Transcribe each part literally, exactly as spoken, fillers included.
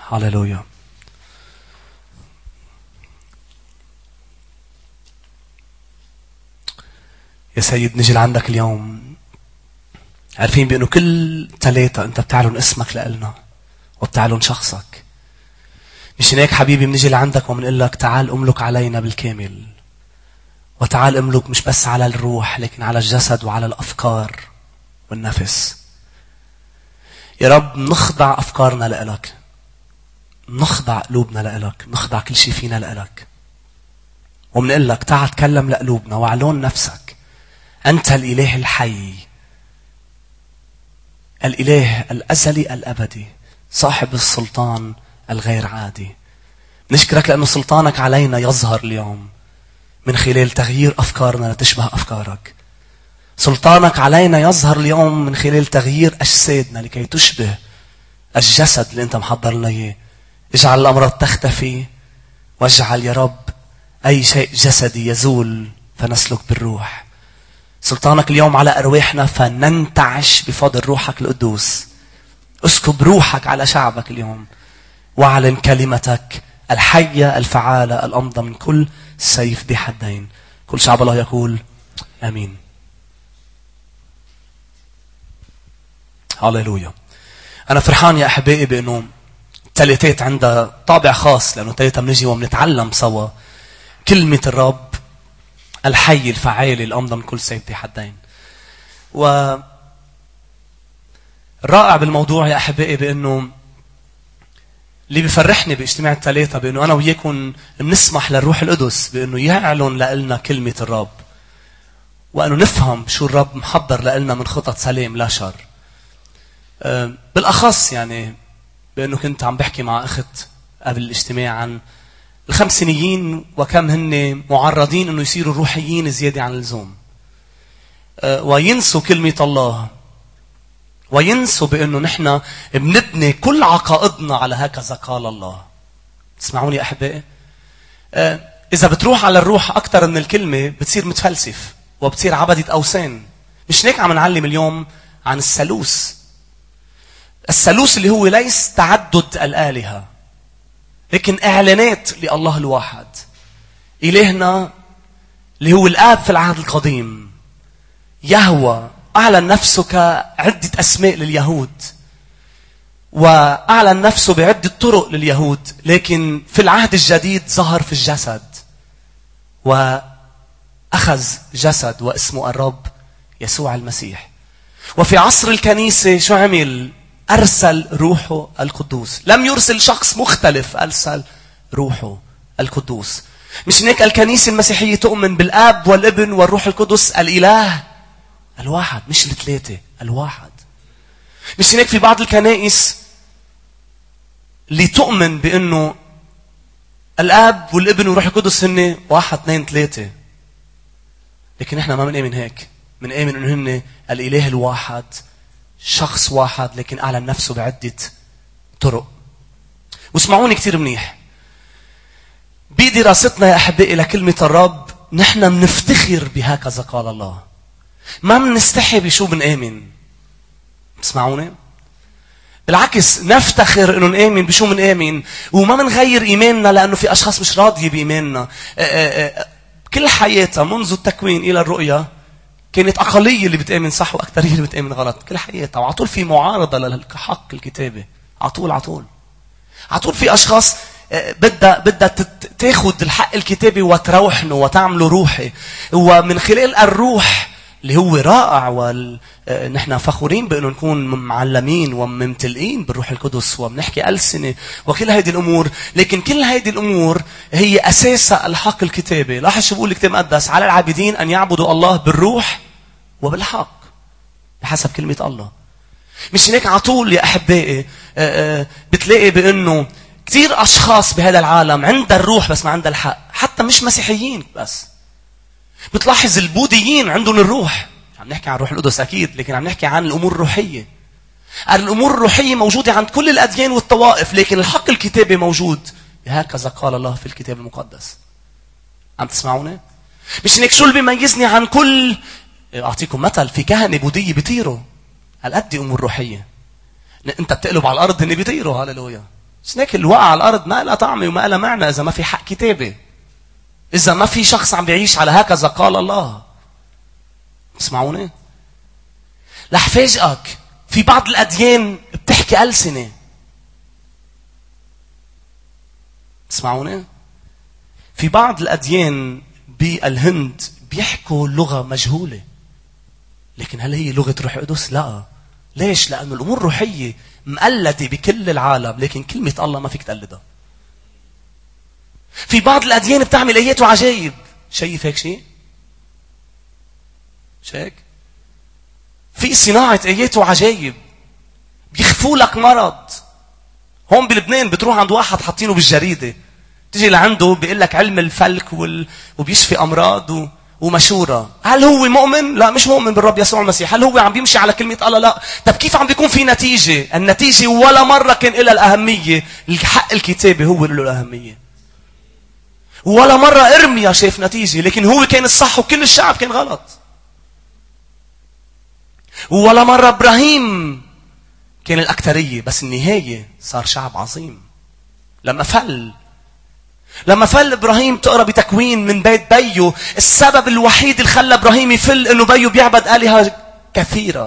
هاليلويا. يا سيد نجي لعندك اليوم عارفين بأنه كل ثلاثة أنت بتعلن اسمك لإلنا وبتعلن شخصك. مش هيك حبيبي بنجي لعندك وبنقول لك تعال املك علينا بالكامل، وتعال املك مش بس على الروح لكن على الجسد وعلى الأفكار والنفس. يا رب نخضع أفكارنا لإلك، نخضع قلوبنا لإلك، نخضع كل شيء فينا لإلك، ومنقول لك تعال تكلم لقلوبنا وعلون نفسك. أنت الإله الحي، الإله الأزلي الأبدي، صاحب السلطان الغير عادي. نشكرك لأنه سلطانك علينا يظهر اليوم من خلال تغيير أفكارنا لتشبه أفكارك. سلطانك علينا يظهر اليوم من خلال تغيير أجسادنا لكي تشبه الجسد اللي أنت محضر لنا إياه. اجعل الأمراض تختفي، واجعل يا رب أي شيء جسدي يزول فنسلك بالروح. سلطانك اليوم على أرواحنا فننتعش بفضل روحك القدوس. اسكب روحك على شعبك اليوم واعلن كلمتك الحية الفعالة الأمضى من كل سيف ذي حدين. كل شعب الله يقول آمين. هاليلويا. أنا فرحان يا أحبائي بأنه التلاتات عندها طابع خاص، لأنه التلاتة بنجي وبنتعلم سوا كلمة الرب الحي الفعال الأمضى من كل سيف ذي حدين. والرائع بالموضوع يا أحبائي بأنه اللي بيفرحني باجتماع الثلاثة بأنه أنا وياكم بنسمح للروح القدس بأنه يعلن لنا كلمة الرب، وأنه نفهم شو الرب محضر لنا من خطط سلام لا شر. بالأخص يعني بأنه كنت عم بحكي مع أخت قبل الاجتماع عن الخمسينيين وكم هن معرضين أنه يصيروا روحيين زيادة عن اللزوم، وينسوا كلمة الله، وينسوا بأنه نحن بنبني كل عقائدنا على هكذا قال الله. تسمعوني أحبائي؟ إذا بتروح على الروح أكتر من الكلمة بتصير متفلسف وبتصير عبدة أوثان. مش هيك عم نعلم اليوم عن الثالوث. الثالوث اللي هو ليس تعدد الآلهة لكن إعلانات لله الواحد. إلهنا اللي هو الآب في العهد القديم يهوى أعلن نفسه كعدة أسماء لليهود، وأعلن نفسه بعدة طرق لليهود، لكن في العهد الجديد ظهر في الجسد وأخذ جسد واسمه الرب يسوع المسيح. وفي عصر الكنيسة شو عمل؟ أرسل روحه القدوس. لم يرسل شخص مختلف، أرسل روحه القدوس. مش هيك الكنيسة المسيحية تؤمن بالآب والابن والروح القدس الإله الواحد، مش الثلاثة، الواحد. مش هيك في بعض الكنائس اللي تؤمن بأنه الآب والابن والروح القدس هن واحد اثنين ثلاثة، لكن احنا ما بنآمن هيك. بنآمن انه هن الإله الواحد، شخص واحد لكن أعلن نفسه بعدة طرق. واسمعوني كتير منيح، بدراستنا يا أحبائي لكلمة الرب نحن منفتخر بهكذا قال الله، ما منستحي بشو بنآمن. تسمعوني؟ بالعكس نفتخر انه نآمن بشو منآمن، وما منغير إيماننا لأنه في أشخاص مش راضية بإيماننا. كل حياتها منذ التكوين إلى الرؤية كانت أقلية اللي بتآمن صح وأكثرية اللي بتآمن غلط. كل حياتها وعطول في معارضة للحق الكتابي. عطول عطول عطول في أشخاص بدها بدها تاخد الحق الكتابي وتروحنه وتعمله روحي، ومن خلال الروح اللي هو رائع، ونحن فخورين بأنه نكون معلمين وممتلئين بالروح القدس وبنحكي ألسنة وكل هذه الأمور. لكن كل هذه الأمور هي أساسها الحق الكتابي. لاحظ شو بقول الكتاب المقدس: على العابدين أن يعبدوا الله بالروح وبالحق بحسب كلمة الله. مش هيك عطول يا أحبائي بتلاقي بأنه كثير أشخاص بهذا العالم عندها الروح بس ما عندها الحق، حتى مش مسيحيين بس. بتلاحظ البوذيين عندهم الروح، عم نحكي عن روح القدس أكيد، لكن عم نحكي عن الأمور الروحية. الأمور الروحية موجودة عند كل الأديان والطوائف، لكن الحق الكتابي موجود. هكذا قال الله في الكتاب المقدس. عم تسمعوني؟ مش هيك شو اللي بيميزني عن كل، أعطيكم مثل، في كهنة بوذية بيطيروا هالقد أمور روحية. أنت بتقلب على الأرض هن بيطيروا. هاليلويا. مش هيك اللي وقع على الأرض ما لها طعمة وما لها معنى إذا ما في حق كتابة، إذا ما في شخص عم بيعيش على هكذا قال الله. تسمعوني؟ رح فاجئك، في بعض الأديان بتحكي ألسنة. تسمعوني؟ في بعض الأديان بالهند بيحكوا لغة مجهولة، لكن هل هي لغة روح القدس؟ لا. ليش؟ لأنه الأمور الروحية مقلدة بكل العالم، لكن كلمة الله ما فيك تقلدها. في بعض الأديان بتعمل آيات وعجائب. شايف هيك شيء؟ شايف؟ في صناعة آيات وعجائب، بيخفوا لك مرض. هون بلبنان بتروح عند واحد حاطينه بالجريدة، تيجي لعنده بيقول لك علم الفلك وال... وبيشفي أمراض و... ومشورة. هل هو مؤمن؟ لا، مش مؤمن بالرب يسوع المسيح. هل هو عم بيمشي على كلمة الله؟ لا. طب كيف عم بيكون في نتيجة؟ النتيجة ولا مرة كان لها الأهمية. الحق الكتابي هو له الأهمية. ولا مرة إرميا شاف نتيجة، لكن هو كان الصح وكل الشعب كان غلط. ولا مرة إبراهيم كان الأكترية، بس النهاية صار شعب عظيم. لما فل لما فل إبراهيم، تقرأ بتكوين من بيت بيو، السبب الوحيد اللي خلى إبراهيم يفل إنه بيو بيعبد آلهة كثيرة.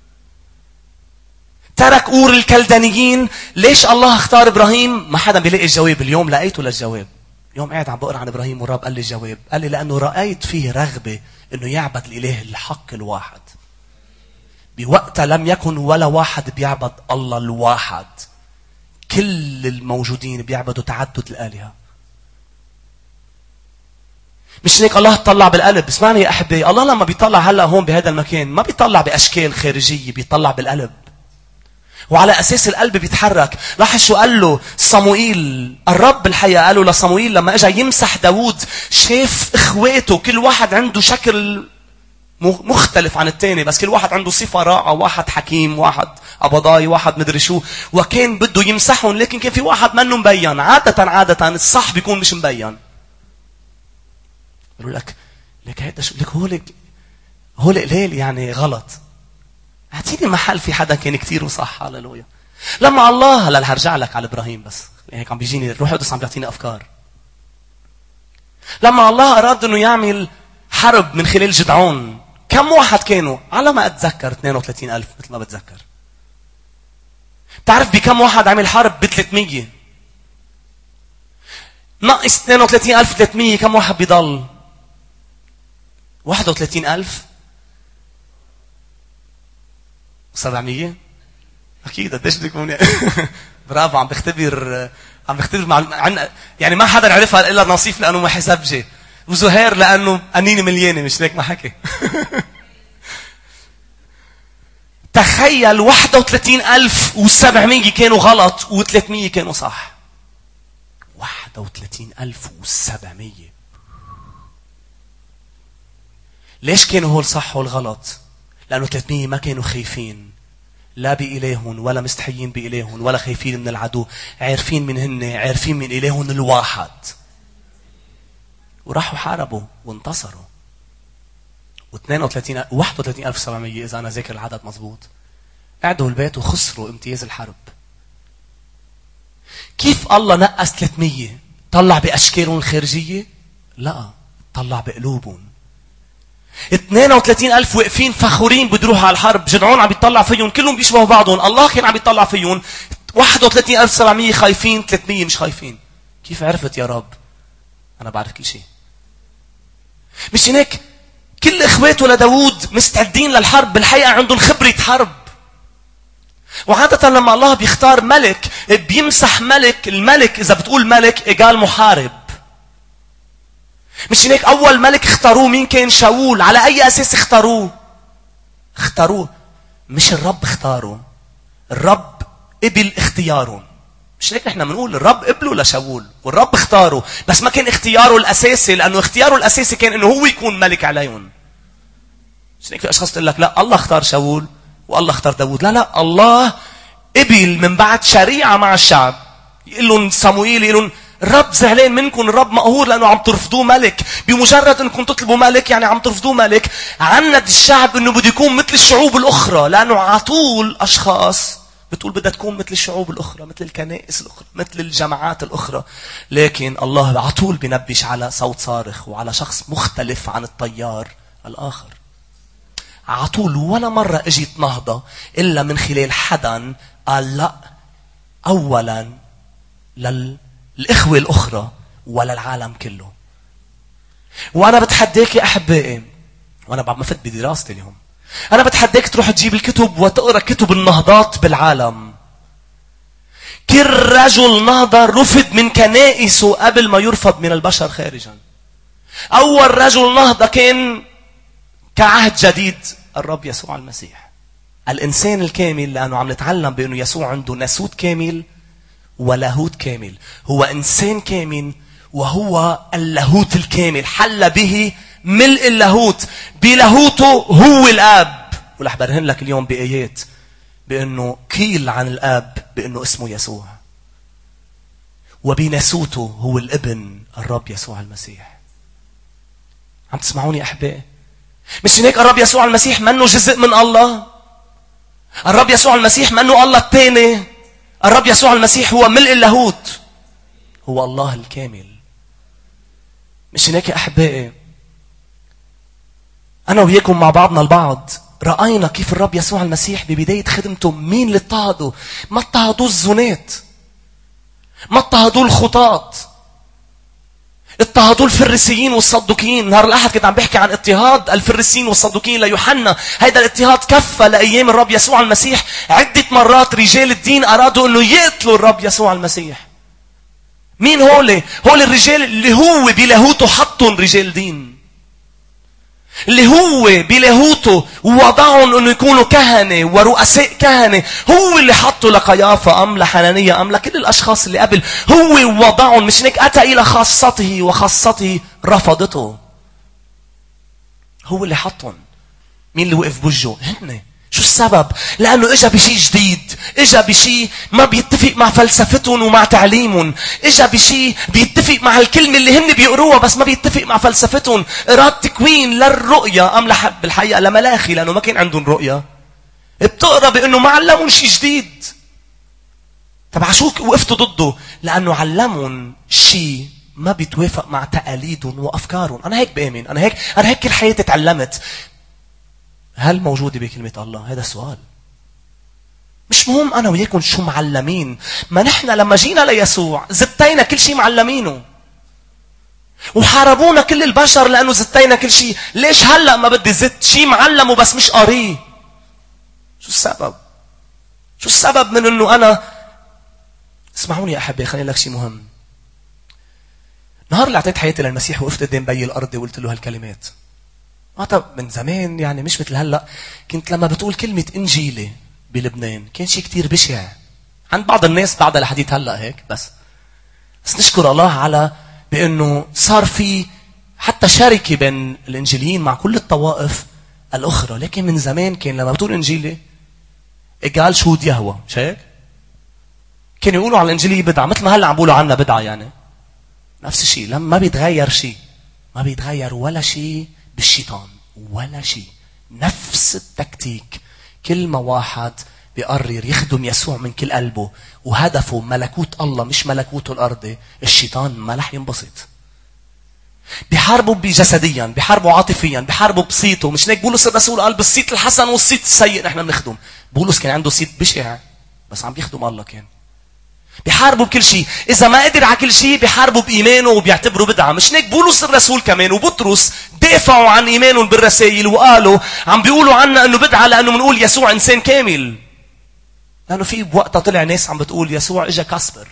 ترك أور الكلدانيين. ليش الله اختار إبراهيم؟ ما حدا بيلاقي الجواب. اليوم لقيته للجواب. اليوم قاعد عم بقرأ عن إبراهيم والرب قال لي الجواب. قال لي لأنه رأيت فيه رغبة إنه يعبد الإله الحق الواحد. بوقتها لم يكن ولا واحد بيعبد الله الواحد. كل الموجودين بيعبدوا تعدد الآلهة. مش هيك الله طلع بالقلب. اسمعني يا أحبي، الله لما بيطلع هلأ هون بهذا المكان ما بيطلع بأشكال خارجية، بيطلع بالقلب. وعلى أساس القلب بيتحرك. لاحظ شو قال له صموئيل. الرب الحقيقة قاله لصموئيل لما اجى يمسح داود، شاف إخواته كل واحد عنده شكل مختلف عن التاني، بس كل واحد عنده صفة رائعة. واحد حكيم، واحد أبضاي، واحد مدري شو، وكان بده يمسحهم، لكن كان في واحد منه مبين. عادة عادة الصح بيكون مش مبين. يقول لك لك هيدا شو لك هولك هول قليل يعني غلط. اعطيني محل في حدا كان كتير وصح. هاللويا. لما الله هلا هرجع لك على ابراهيم، بس هيك عم بيجيني الروح القدس عم بيعطيني افكار. لما الله اراد انه يعمل حرب من خلال جدعون، كم واحد كانوا؟ على ما اتذكر اثنين وثلاثين ألف مثل ما بتذكر. تعرف بكم واحد عمل حرب؟ ب ثلاثمية. ناقص اثنين وثلاثين ألف وثلاثمية، كم واحد بيضل؟ واحد وثلاثين ألف وسبعمية. أكيد قديش بدك موني. برافو. عم بختبر عم بختبر مع عن... يعني ما حدا عرفها إلا نصيف لأنه ما حسبجي، وزهير لأنه أنيني مليانة، مش ليك ما حكي. تخيل واحد وثلاثين ألف وسبعمية كانوا غلط وثلاثمية كانوا صح. واحد وثلاثين ألف وسبعمية. ليش كانوا هول صح والغلط؟ لأنه ثلاثمية ما كانوا خايفين لا بإلههم ولا مستحيين بإلههم ولا خايفين من العدو. عارفين من هن، عارفين من إلههم الواحد، وراحوا حاربوا وانتصروا. واثنين وثلاثين واحد وثلاثين ألف وسبعمية إذا أنا ذاكر العدد مزبوط، قعدوا البيت وخسروا امتياز الحرب. كيف الله نقص ثلاثمية؟ طلع بأشكالهم الخارجية؟ لا، طلع بقلوبهم. اثنين وثلاثين ألف واقفين فخورين بده يروحوا على الحرب. جدعون عم بيطلع فيهم، كلهم بيشبهوا بعضهم. الله كان عم بيطلع فيهم. واحد وثلاثين ألف وسبعمية خايفين، ثلاثمية مش خايفين. كيف عرفت يا رب؟ أنا بعرف كل شيء. مش هناك كل إخواته لداود مستعدين للحرب، بالحقيقة عندهم خبرة حرب. وعادة لما الله بيختار ملك بيمسح ملك. الملك إذا بتقول ملك إيجال محارب. مش هناك أول ملك اختاروه مين كان؟ شاول. على أي أساس اختاروه؟ اختاروه مش الرب اختاره، الرب قبل اختياره. مش هيك نحن بنقول الرب قبله لشاول والرب اختاره، بس ما كان اختياره الأساسي، لأنه اختياره الأساسي كان إنه هو يكون ملك عليهم. مش هيك في أشخاص تقول لك لا الله اختار شاول والله اختار داود. لا لا، الله قبل من بعد شريعة مع الشعب. يقول لهم صموئيل، يقول لهم الرب زعلان منكم، الرب مقهور لأنه عم ترفضوه ملك. بمجرد أنكم تطلبوا ملك يعني عم ترفضوه ملك. عند الشعب أنه بده يكون مثل الشعوب الأخرى، لأنه عطول أشخاص بتقول بدها تكون مثل الشعوب الأخرى، مثل الكنائس الأخرى، مثل الجماعات الأخرى. لكن الله على طول بينبش على صوت صارخ وعلى شخص مختلف عن التيار الآخر. على طول ولا مرة اجت نهضة إلا من خلال حدا قال لا أولا للإخوة الأخرى وللعالم كله. وأنا بتحديك يا أحبائي، وأنا بعد ما فت بدراستي اليوم، أنا بتحديك تروح تجيب الكتب وتقرأ كتب النهضات بالعالم. كل رجل نهضة رفض من كنائسه قبل ما يرفض من البشر خارجا. أول رجل نهضة كان كعهد جديد الرب يسوع المسيح، الإنسان الكامل، لأنه عم نتعلم بأنه يسوع عنده ناسوت كامل ولاهوت كامل. هو إنسان كامل وهو اللاهوت الكامل، حل به ملء اللاهوت. بلاهوته هو الآب. ورح برهن لك اليوم بآيات بأنه قيل عن الآب بأنه اسمه يسوع. وبناسوته هو الابن الرب يسوع المسيح. عم تسمعوني أحبائي؟ مش هيك الرب يسوع المسيح منه جزء من الله؟ الرب يسوع المسيح منه الله الثاني؟ الرب يسوع المسيح هو ملء اللاهوت، هو الله الكامل. مش هيك يا أحبائي؟ أنا وياكم مع بعضنا البعض رأينا كيف الرب يسوع المسيح ببداية خدمته مين اللي اضطهدوا؟ ما اضطهدوا الزنات، ما اضطهدوا الخطاة، اضطهدوا الفريسيين والصدوقيين. نهار الأحد كنت عم بحكي عن اضطهاد الفريسيين والصدوقيين ليوحنا. هيدا الاضطهاد كفى لأيام الرب يسوع المسيح. عدة مرات رجال الدين أرادوا أنه يقتلوا الرب يسوع المسيح. مين هولي؟ هول الرجال اللي هو بلاهوته حطهم رجال دين، اللي هو بلاهوته ووضعهم أنه يكونوا كهنة ورؤساء كهنة. هو اللي حطوا لقيافة أم لحنانية أم لكل الأشخاص اللي قبل. هو وضعهم. مش هيك أتى إلى خاصته وخاصته رفضته. هو اللي حطهم. مين اللي وقف بوجهه؟ هن. شو السبب؟ لأنه إجا بشي جديد، إجا بشي ما بيتفق مع فلسفتهم ومع تعليمهم، إجا بشي بيتفق مع الكلمة اللي هن بيقروها بس ما بيتفق مع فلسفتهم. إرادة تكوين للرؤية أم لحب بالحقيقة لملاخي، لأنه ما كان عندهم رؤية. بتقرأ بأنه ما علمون شي جديد. طب عشو وقفتوا ضده؟ لأنه علمون شي ما بيتوافق مع تقاليدهم وأفكارهم. أنا هيك بآمن، أنا هيك أنا هيك كل حياتي تعلمت. هل موجودة بكلمة الله؟ هذا السؤال. مش مهم أنا وياكم شو معلمين. ما نحن لما جينا ليسوع زتينا كل شيء معلمينه، وحاربونا كل البشر لأنه زتينا كل شيء. ليش هلأ ما بدي زت شيء معلمه بس مش قاريه؟ شو السبب؟ شو السبب من أنه أنا... اسمعوني يا أحبائي، خليني لك شيء مهم. نهار اللي اعطيت حياتي للمسيح وقفت قدام بي الأرض وقلت له هالكلمات. ما من زمان يعني، مش مثل هلأ. كنت لما بتقول كلمة إنجيلي بلبنان كان شيء كتير بشع عند بعض الناس بعد الحديث هلأ هيك. بس بس نشكر الله على بأنه صار في حتى شركة بين الإنجيليين مع كل الطوائف الأخرى. لكن من زمان كان لما بتقول إنجيلي قال شهود يهوى، مش هيك؟ كانوا يقولوا على الإنجيلية بدعة مثل ما هلأ عم بيقولوا عنا بدعة. يعني نفس الشيء. لما ما بيتغير شيء، ما بيتغير ولا شيء بالشيطان ولا شيء. نفس التكتيك. كل ما واحد بيقرر يخدم يسوع من كل قلبه وهدفه ملكوت الله مش ملكوته الأرضي، الشيطان ما رح ينبسط. بيحاربوا بجسديا، بيحاربوا عاطفيا، بيحاربوا بصيته. مش هيك بولس الرسول قال بالصيت الحسن والصيت السيء نحن بنخدم؟ بولس كان عنده صيت بشع بس عم بيخدم الله. كان بيحاربوا بكل شيء. إذا ما قدر على كل شيء بيحاربوا بإيمانه وبيعتبروا بدعة. مش هيك بولس الرسول كمان وبطرس دافعوا عن إيمانهم بالرسائل وقالوا عم بيقولوا عنا أنه بدعة لأنه منقول يسوع إنسان كامل. لأنه في بوقتها طلع ناس عم بتقول يسوع إجا كاسبر،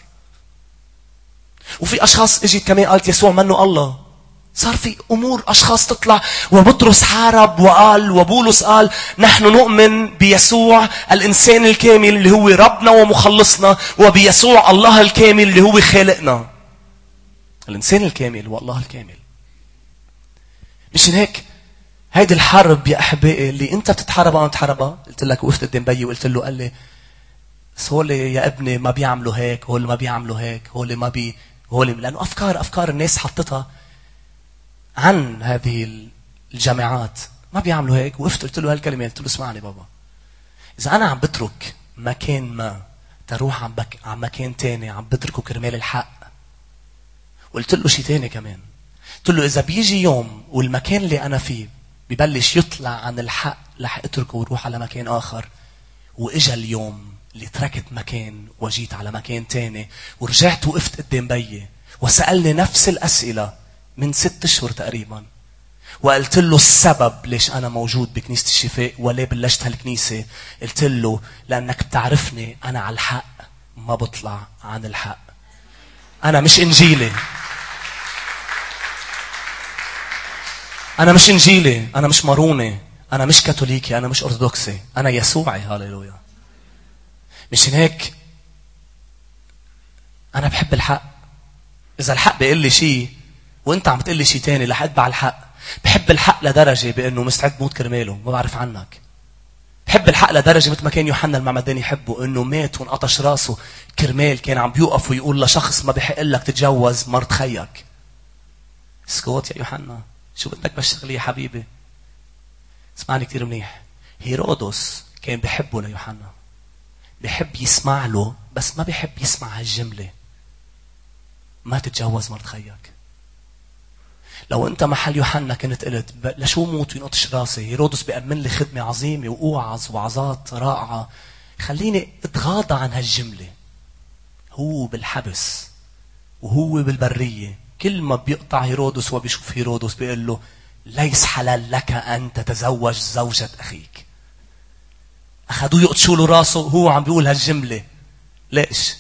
وفي أشخاص إجت كمان قالت يسوع منه الله. صار في أمور أشخاص تطلع. وبطرس حارب وقال وبولس قال نحن نؤمن بيسوع الإنسان الكامل اللي هو ربنا ومخلصنا، وبيسوع الله الكامل اللي هو خالقنا. الإنسان الكامل والله الكامل. مش هيك هيدي الحرب يا أحبائي اللي أنت بتتحاربها وأنا بتحاربها. قلت لك وقفت قدام بيي وقلت له، قال لي هول يا ابني ما بيعملوا هيك، هول ما بيعملوا هيك، هول ما بي هول، لأنه أفكار أفكار الناس حطتها عن هذه الجامعات ما بيعملوا هيك. وقفت قلت له هالكلمة، قلت له اسمعني بابا، إذا أنا عم بترك مكان ما تروح عم, بك... عم مكان تاني عم بتركه كرمال الحق. قلت له شي تاني كمان. قلت له إذا بيجي يوم والمكان اللي أنا فيه ببلش يطلع عن الحق رح اتركه وروح على مكان آخر. وإجا اليوم اللي تركت مكان وجيت على مكان تاني ورجعت وقفت قدام بيي وسألني نفس الأسئلة من ست اشهر تقريبا. وقلت له السبب ليش أنا موجود بكنيسة الشفاء وليه بلشت هالكنيسة. قلت له لأنك بتعرفني أنا على الحق ما بطلع عن الحق. أنا مش إنجيلي. أنا مش إنجيلي. أنا مش ماروني. أنا مش كاثوليكي. أنا مش أرثوذكسي. أنا يسوعي. هاليلويا. مش هيك أنا بحب الحق. إذا الحق بيقول لي شيء وأنت عم تقول لي شيء تاني رح أتبع الحق. بحب الحق لدرجة بأنه مستعد موت كرماله. ما بعرف عنك. بحب الحق لدرجة مثل ما كان يوحنا المعمداني يحبه أنه مات وانقطش راسه كرمال كان عم بيوقف ويقول لشخص ما بيحق لك تتجوز مرت خيك. اسكت يا يوحنا. شو بدك بشتغل يا حبيبي. اسمعني كتير منيح. هيرودس كان بيحبه ليوحنا. بيحب يسمع له بس ما بيحب يسمع هالجملة ما تتجوز مرت خيك. لو انت محل يوحنا كنت قلت لشو موت وينقطش راسي. هيرودس بيأمن لي خدمة عظيمة وأوعظ وعظات رائعة. خليني اتغاضى عن هالجملة. هو بالحبس وهو بالبرية كل ما بيقطع هيرودس وبيشوف هيرودس بيقول له ليس حلال لك أن تتزوج زوجة أخيك. أخذوه يقطشوا له راسه وهو عم بيقول هالجملة. ليش؟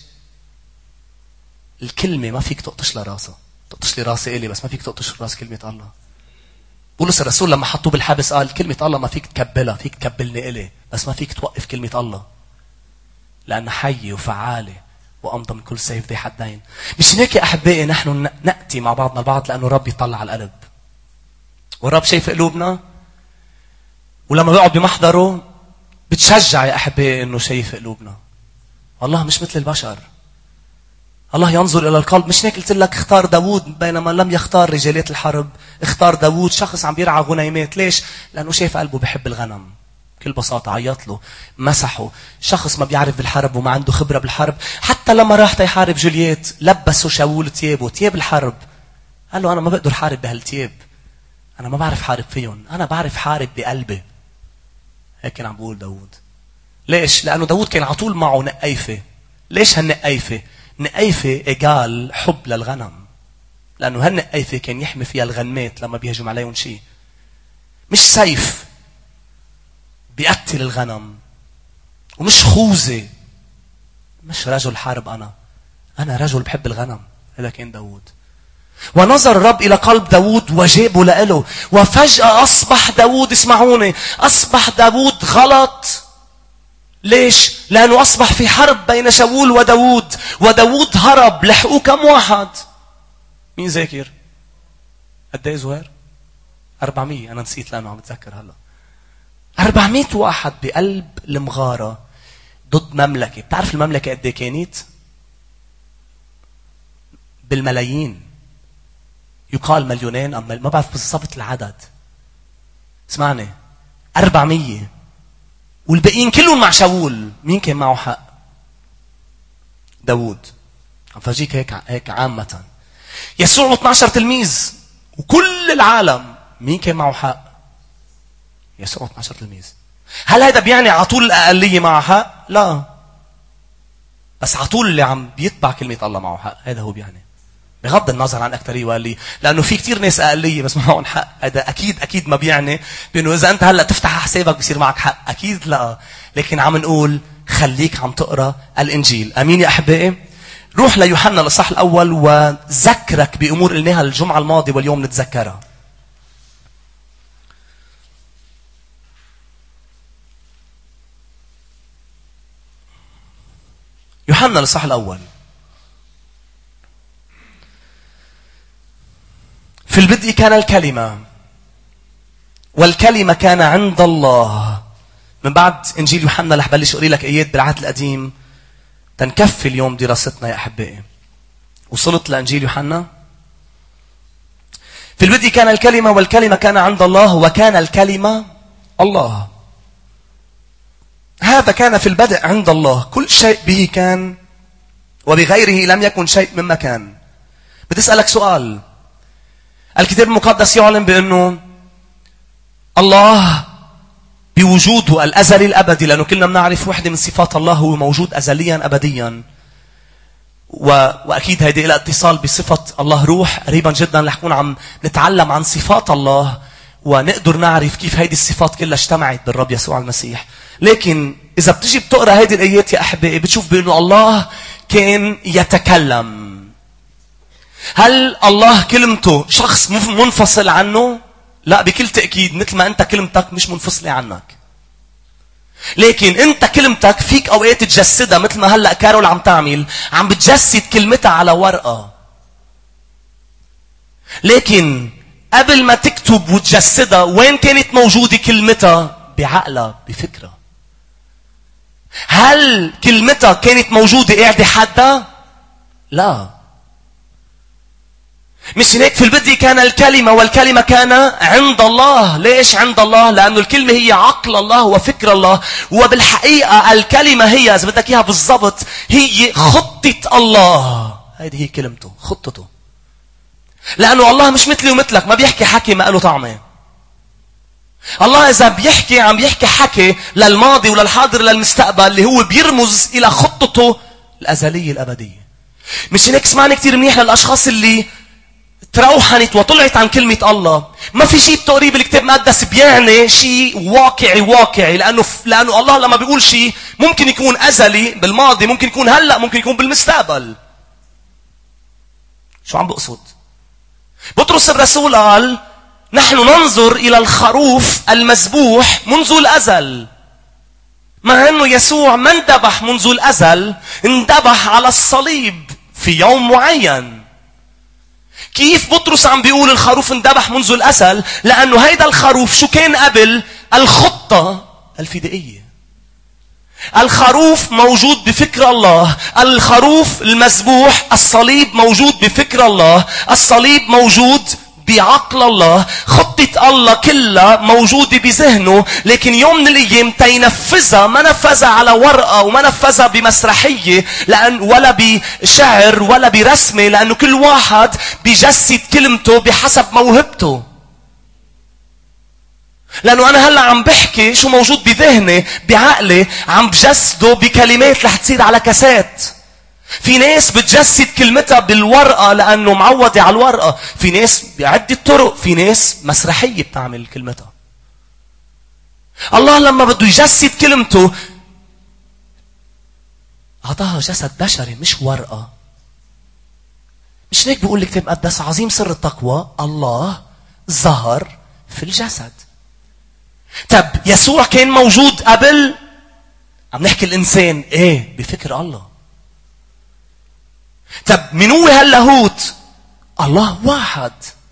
الكلمة ما فيك تقطش لراسه. تقطش لي راسي إلي بس ما فيك تقطش راس كلمة الله. بولس الرسول لما حطوه بالحبس قال كلمة الله ما فيك تكبلها. فيك تكبلني إلي بس ما فيك توقف كلمة الله لأنها حية وفعالة وأمضى من كل سيف ذي حدين. مش هيك يا أحبائي نحن نأتي مع بعضنا البعض لأنه رب يطلع على القلب والرب شايف قلوبنا. ولما بيقعد بمحضره بتشجع يا أحبائي إنه شايف قلوبنا. الله مش مثل البشر. الله ينظر إلى القلب. مش هيك قلت لك اختار داوود بينما لم يختار رجالات الحرب. اختار داوود شخص عم بيرعى غنيمات. ليش؟ لأنه شايف قلبه بيحب الغنم. بكل بساطة عيط له مسحه. شخص ما بيعرف بالحرب وما عنده خبرة بالحرب. حتى لما راح تيحارب جولييت لبسه شاول تيابه تياب الحرب. قال له أنا ما بقدر حارب بهالتياب. أنا ما بعرف حارب فيهم. أنا بعرف حارب بقلبي. هيك كان عم بقول داوود. ليش؟ لأنه داوود كان عطول معه نقايفة. ليش هالنقايفة؟ نقايفة إيجال حب للغنم. لأنه هالنقايفة كان يحمي فيها الغنمات لما بيهجم عليهم شيء. مش سيف بيقتل الغنم. ومش خوذة. مش رجل حرب. أنا أنا رجل بحب الغنم. هذا كان داوود. ونظر الرب إلى قلب داوود وجابه لإله. وفجأة أصبح داوود اسمعوني أصبح داوود غلط. ليش؟ لأنه أصبح في حرب بين شاول وداوود. وداوود هرب. لحقوه كم واحد؟ مين ذاكر؟ قد ايه زهير؟ أربعمية. أنا نسيت لأنه عم بتذكر هلا. أربعمية واحد بقلب المغارة ضد مملكة. بتعرف المملكة قد ايه كانت؟ بالملايين. يقال مليونين أم ما بعرف بالضبط العدد. اسمعني أربعمية والباقيين كلهم مع شاول. مين كان معه حق؟ داوود. عم فرجيك هيك هيك عامة. يسوع اثني عشر تلميذ وكل العالم مين كان معه حق؟ يسوع اثني عشر تلميذ. هل هذا بيعني عطول الأقلية معه حق؟ لا. بس عطول اللي عم بيتبع كلمة الله معه حق. هذا هو بيعني. بغض النظر عن أكترية وقلية. لأنه في كتير ناس أقلية بس معهم حق. هذا أكيد أكيد ما بيعني بأنه إذا أنت هلأ تفتح حسابك بيصير معك حق. أكيد لا. لكن عم نقول خليك عم تقرأ الإنجيل. أمين يا أحبائي. روح ليوحنا الإصحاح الأول وذكرك بأمور قلناها الجمعة الماضية واليوم نتذكرها. يوحنا الإصحاح الأول. في البدء كان الكلمة والكلمة كان عند الله. من بعد إنجيل يوحنا رح بلش أقري لك آيات بالعهد القديم تنكفي اليوم دراستنا يا أحبائي. وصلت لإنجيل يوحنا. في البدء كان الكلمة والكلمة كان عند الله وكان الكلمة الله. هذا كان في البدء عند الله، كل شيء به كان وبغيره لم يكن شيء مما كان. بدي أسألك سؤال. الكتاب المقدس يعلن بأنه الله بوجوده الأزلي الأبدي، لأنه كلنا بنعرف وحدة من صفات الله هو موجود أزليا أبديا، و... وأكيد هيدي إلى اتصال بصفة الله روح. قريبا جدا رح نكون عم نتعلم عن صفات الله ونقدر نعرف كيف هيدي الصفات كلها اجتمعت بالرب يسوع المسيح. لكن إذا بتجي بتقرأ هيدي الآيات يا أحبائي بتشوف بأنه الله كان يتكلم. هل الله كلمته شخص منفصل عنه؟ لا، بكل تأكيد مثل ما أنت كلمتك مش منفصلة عنك. لكن أنت كلمتك فيك أوقات تجسدها، مثل ما هلأ كارول عم تعمل، عم بتجسد كلمتها على ورقة. لكن قبل ما تكتب وتجسدها وين كانت موجودة كلمتها؟ بعقلها، بفكرة. هل كلمتها كانت موجودة قاعدة حدا؟ لا. مش هيك في البدء كان الكلمة والكلمة كان عند الله. ليش عند الله؟ لأنه الكلمة هي عقل الله وفكر الله، وبالحقيقة الكلمة هي إذا بدك إياها بالضبط هي خطة الله. هذه هي كلمته، خطته. لأنه الله مش مثلي ومثلك، ما بيحكي حكي ما له طعمه. الله إذا بيحكي عم بيحكي حكي للماضي وللحاضر للمستقبل اللي هو بيرمز إلى خطته الأزلية الأبدية. مش هيك سمعنا كتير منيح للأشخاص اللي تروحنت وطلعت عن كلمة الله. ما في شيء بتقريب الكتاب المقدس بيعني شيء واقعي واقعي، لأنه لأنه الله لما بيقول شيء ممكن يكون أزلي بالماضي، ممكن يكون هلأ، ممكن يكون بالمستقبل. شو عم بقصد؟ بطرس الرسول قال نحن ننظر إلى الخروف المذبوح منذ الأزل. مع أنه يسوع ما اندبح منذ الأزل، اندبح على الصليب في يوم معين. كيف بطرس عم بيقول الخروف اندبح منذ الأزل؟ لأنه هيدا الخروف شو كان قبل؟ الخطة الفدائية. الخروف موجود بفكر الله، الخروف المذبوح، الصليب موجود بفكر الله، الصليب موجود بعقل الله، خطة الله كلها موجودة بذهنه. لكن يوم من الأيام تينفذها، ما نفذها على ورقة وما نفذها بمسرحية لأن ولا بشعر ولا برسمة، لأنه كل واحد بيجسد كلمته بحسب موهبته. لأنه أنا هلأ عم بحكي شو موجود بذهني بعقلي، عم بجسده بكلمات رح تصير على كاسات. في ناس بتجسد كلمتها بالورقة لأنه معودة على الورقة. في ناس بعدة طرق، في ناس مسرحية بتعمل كلمتها. الله لما بده يجسد كلمته أعطاها جسد بشري مش ورقة. مش هيك بيقول الكتاب المقدس عظيم سر التقوى الله ظهر في الجسد. طب يسوع كان موجود قبل؟ عم نحكي الإنسان إيه بفكر الله. طب من هو هاللاهوت؟ الله واحد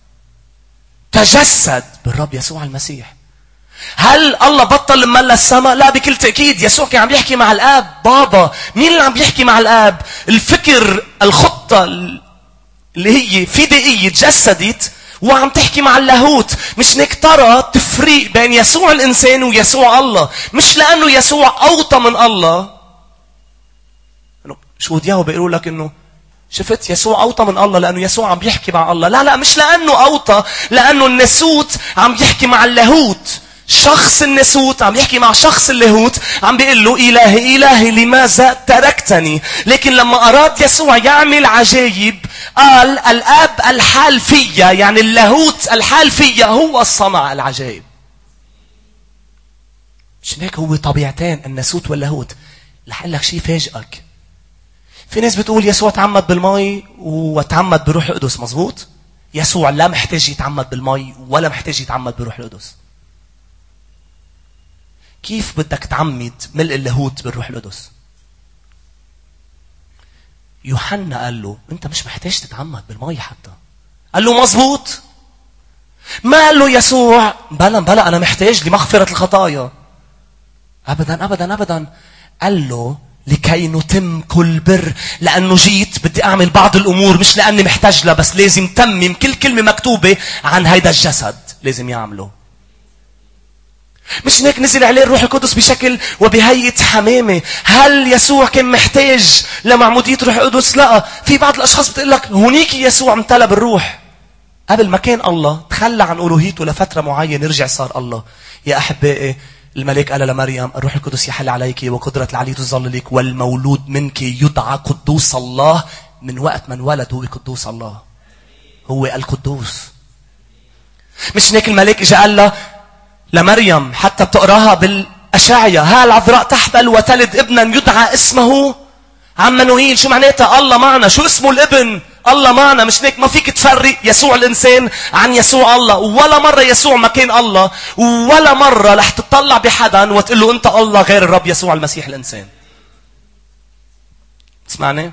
تجسد بالرب يسوع المسيح. هل الله بطل ملا السماء؟ لا، بكل تأكيد يسوع كان عم يحكي مع الآب. بابا مين اللي عم يحكي مع الآب؟ الفكر، الخطة اللي هي فدائية تجسدت وعم تحكي مع اللاهوت. مش انك ترى تفريق بين يسوع الإنسان ويسوع الله. مش لأنه يسوع أوطى من الله. شو دياهو بيقولوا لك إنه شفت يسوع أوطى من الله لأنه يسوع عم بيحكي مع الله. لا لا، مش لأنه أوطى، لأنه الناسوت عم يحكي مع اللاهوت. شخص الناسوت عم يحكي مع شخص اللاهوت، عم بيقول له إلهي إلهي لماذا تركتني؟ لكن لما أراد يسوع يعمل عجائب قال الآب الحال فيا، يعني اللاهوت الحال فيا هو صنع العجائب. مش هيك هو طبيعتين الناسوت واللاهوت. رح اقول لك شيء فاجئك. في ناس بتقول يسوع تعمد بالماء وتعمد بروح القدس. مزبوط؟ يسوع لا محتاج يتعمد بالماء ولا محتاج يتعمد بروح القدس. كيف بدك تعمد ملء اللاهوت بالروح القدس؟ يوحنا قال له انت مش محتاج تتعمد بالماء حتى. قال له مزبوط. ما قال له يسوع بلا بلا انا محتاج لمغفرة الخطايا. ابدا ابدا ابدا. قال له لكي نتم كل بر، لأنه جيت بدي أعمل بعض الأمور مش لأني محتاج لها، بس لازم تمم كل كلمة مكتوبة عن هيدا الجسد لازم يعمله. مش هيك نزل عليه الروح القدس بشكل وبهيئة حمامة. هل يسوع كان محتاج لمعمودية روح القدس؟ لا. في بعض الأشخاص بتقول لك هونيك يسوع امتلأ بالروح. قبل ما كان الله تخلى عن ألوهيته لفترة معينة، رجع صار الله. يا أحبائي، الملك قال لمريم الروح القدس يحل عليك وقدرة العلي تظل لك، والمولود منك يدعى قدوس الله. من وقت من ولد هو قدوس الله، هو القدوس. مش هيك الملك اجى قال له لمريم، حتى بتقراها بالأشعية، ها العذراء تحبل وتلد ابنا يدعى اسمه عمانوئيل. شو معناتها؟ الله معنا. شو اسمه الابن؟ الله معنا. مش هيك ما فيك تفرق يسوع الإنسان عن يسوع الله. ولا مرة يسوع ما كان الله، ولا مرة رح تطلع بحدا وتقول له أنت الله غير الرب يسوع المسيح الإنسان. تسمعني؟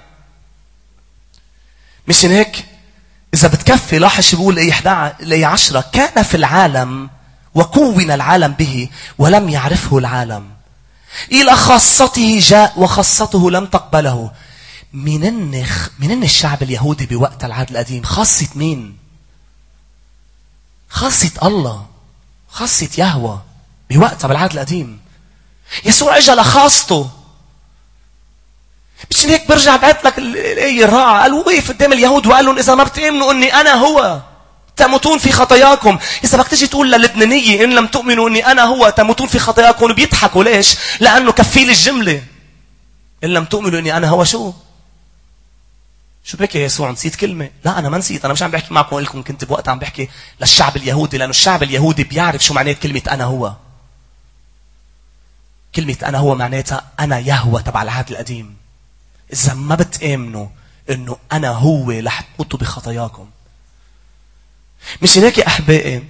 مش هيك إذا بتكفي لاحظ شو بيقول لي عشرة، كان في العالم وكون العالم به ولم يعرفه العالم، إلى خاصته جاء وخاصته لم تقبله. منن منن الشعب اليهودي بوقت العهد القديم؟ خاصة مين؟ خاصة الله، خاصة يهوه بوقتها بالعهد القديم. يسوع اجى لخاصته. مش هيك برجع بعت لك الآية الرائعة، قال وقف قدام اليهود وقال لهم إذا ما بتؤمنوا إني أنا هو تموتون في خطاياكم. إذا بدك تجي تقول للبنانية إن لم تؤمنوا إني أنا هو تموتون في خطاياكم، بيضحكوا. ليش؟ لأنه كفيل الجملة. إن لم تؤمنوا إني أنا هو شو؟ شو بك يا يسوع؟ نسيت كلمة؟ لا أنا ما نسيت. أنا مش عم بحكي معكم لكم، كنت بوقت عم بحكي للشعب اليهودي، لأنه الشعب اليهودي بيعرف شو معنات كلمة أنا هو. كلمة أنا هو معناتها أنا يهوه تبع العهد القديم. إذا ما بتآمنوا إنه أنا هو رح تموتوا بخطاياكم. مش هيك يا أحبائي؟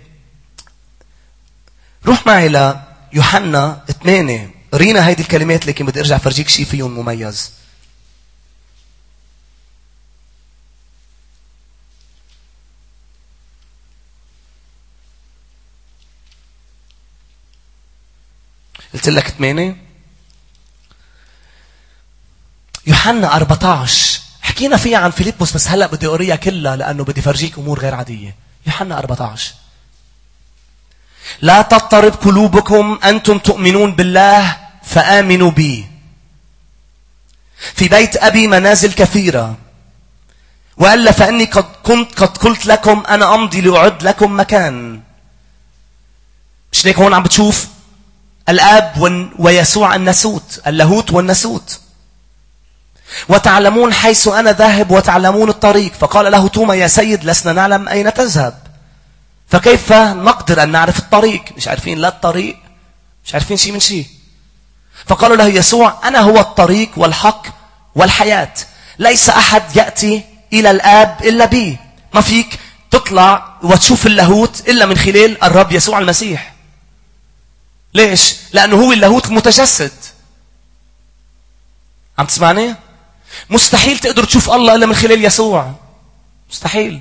روح معي ليوحنا ثمانية، رينا هيدي الكلمات، لكن بدي أرجع فرجيك شيء فيهم مميز. قلت لك ثمانية. يوحنا أربعة عشر حكينا فيها عن فيليبوس، بس هلأ بدي أقريها كلها لأنه بدي فرجيك أمور غير عادية. يوحنا أربعة عشر، لا تضطرب قلوبكم، أنتم تؤمنون بالله فآمنوا بي. في بيت أبي منازل كثيرة، وألا فإني قد كنت قد قلت لكم أنا أمضي لأعد لكم مكان. مش هيك هون عم بتشوف الآب ويسوع الناسوت، اللاهوت والناسوت. وتعلمون حيث أنا ذاهب وتعلمون الطريق. فقال له توما يا سيد لسنا نعلم أين تذهب، فكيف نقدر أن نعرف الطريق؟ مش عارفين لا الطريق، مش عارفين شيء من شيء. فقال له يسوع أنا هو الطريق والحق والحياة، ليس أحد يأتي إلى الآب إلا بي. ما فيك تطلع وتشوف اللاهوت إلا من خلال الرب يسوع المسيح. ليش؟ لأنه هو اللاهوت المتجسد. عم تسمعني؟ مستحيل تقدر تشوف الله إلا من خلال يسوع، مستحيل.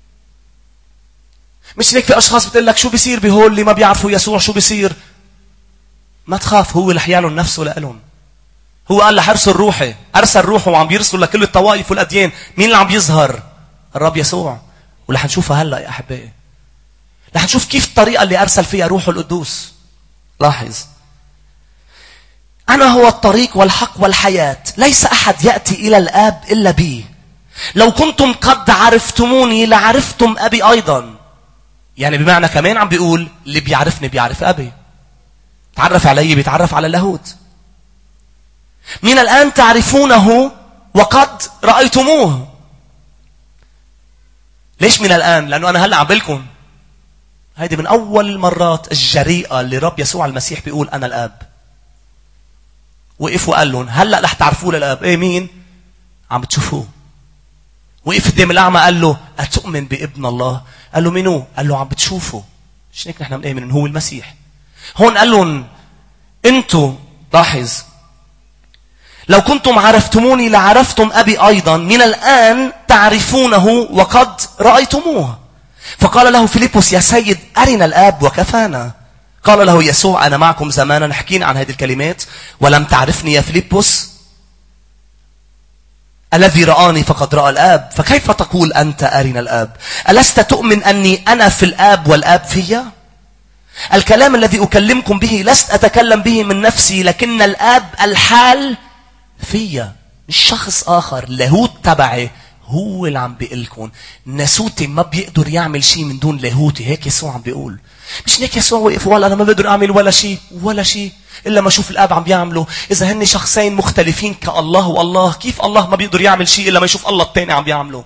مش هيك في أشخاص بتقول لك شو بيصير بهول اللي ما بيعرفوا يسوع؟ شو بيصير؟ ما تخاف، هو اللي حيالهم نفسه لألهم. هو قال لحرص الروحي، أرسل روحه وعم بيرسل لكل الطوائف والأديان. مين اللي عم بيظهر؟ الرب يسوع. ولح نشوفها هلأ يا أحبائي، رح نشوف كيف الطريقة اللي أرسل فيها روحه القدوس. لاحظ، أنا هو الطريق والحق والحياة، ليس أحد يأتي إلى الآب إلا بي. لو كنتم قد عرفتموني لعرفتم أبي أيضا. يعني بمعنى كمان عم بيقول اللي بيعرفني بيعرف أبي، تعرف علي بيتعرف على اللاهوت. من الآن تعرفونه وقد رأيتموه. ليش من الآن؟ لأنه أنا هلأ عم بقلكم هيدي من أول المرات الجريئة اللي رب يسوع المسيح بيقول أنا الآب. وقف وقال لهم هلأ رح تعرفوه للآب. إيه مين؟ عم بتشوفوه. وقف قدام الأعمى قال له أتؤمن بابن الله؟ قال له منو؟ قال له عم بتشوفه. مش هيك نحن بنؤمن إنه هو المسيح. هون قال لهم أنتوا، لاحظ، لو كنتم عرفتموني لعرفتم أبي أيضا، من الآن تعرفونه وقد رأيتموه. فقال له فيليبوس يا سيد أرنا الآب وكفانا. قال له يسوع أنا معكم زمانا حكينا عن هذه الكلمات ولم تعرفني يا فيليبوس؟ الذي رآني فقد رأى الآب، فكيف تقول أنت أرنا الآب؟ ألست تؤمن أني أنا في الآب والآب فيا؟ الكلام الذي أكلمكم به لست أتكلم به من نفسي، لكن الآب الحال فيا، مش شخص آخر. لاهوت تبعي هو اللي عم بيقلكم. ناسوتي ما بيقدر يعمل شيء من دون لاهوتي. هيك يسوع عم بيقول. مش هيك يسوع وقف وقال أنا ما بقدر أعمل ولا شيء ولا شيء إلا ما أشوف الآب عم بيعمله. إذا هن شخصين مختلفين كالله والله، كيف الله ما بيقدر يعمل شيء إلا ما يشوف الله التاني عم بيعمله؟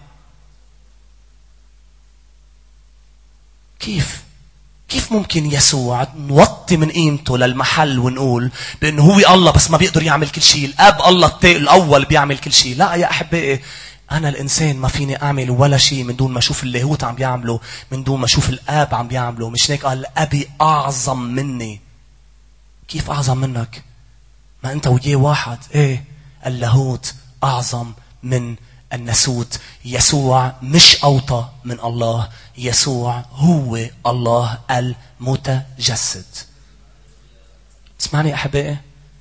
كيف؟ كيف ممكن يسوع نوطي من قيمته للمحل ونقول بأنه هو الله بس ما بيقدر يعمل كل شيء، الآب الله الأول بيعمل كل شيء؟ لا يا أحبائي، أنا الإنسان ما فيني أعمل ولا شيء من دون ما أشوف اللاهوت عم بيعمله، من دون ما أشوف الآب عم بيعمله. مش هيك قال أبي أعظم مني؟ كيف أعظم منك؟ ما أنت وياه واحد. إيه، اللاهوت أعظم من الناسوت. يسوع مش أوطى من الله، يسوع هو الله المتجسد. اسمعني أحبائي،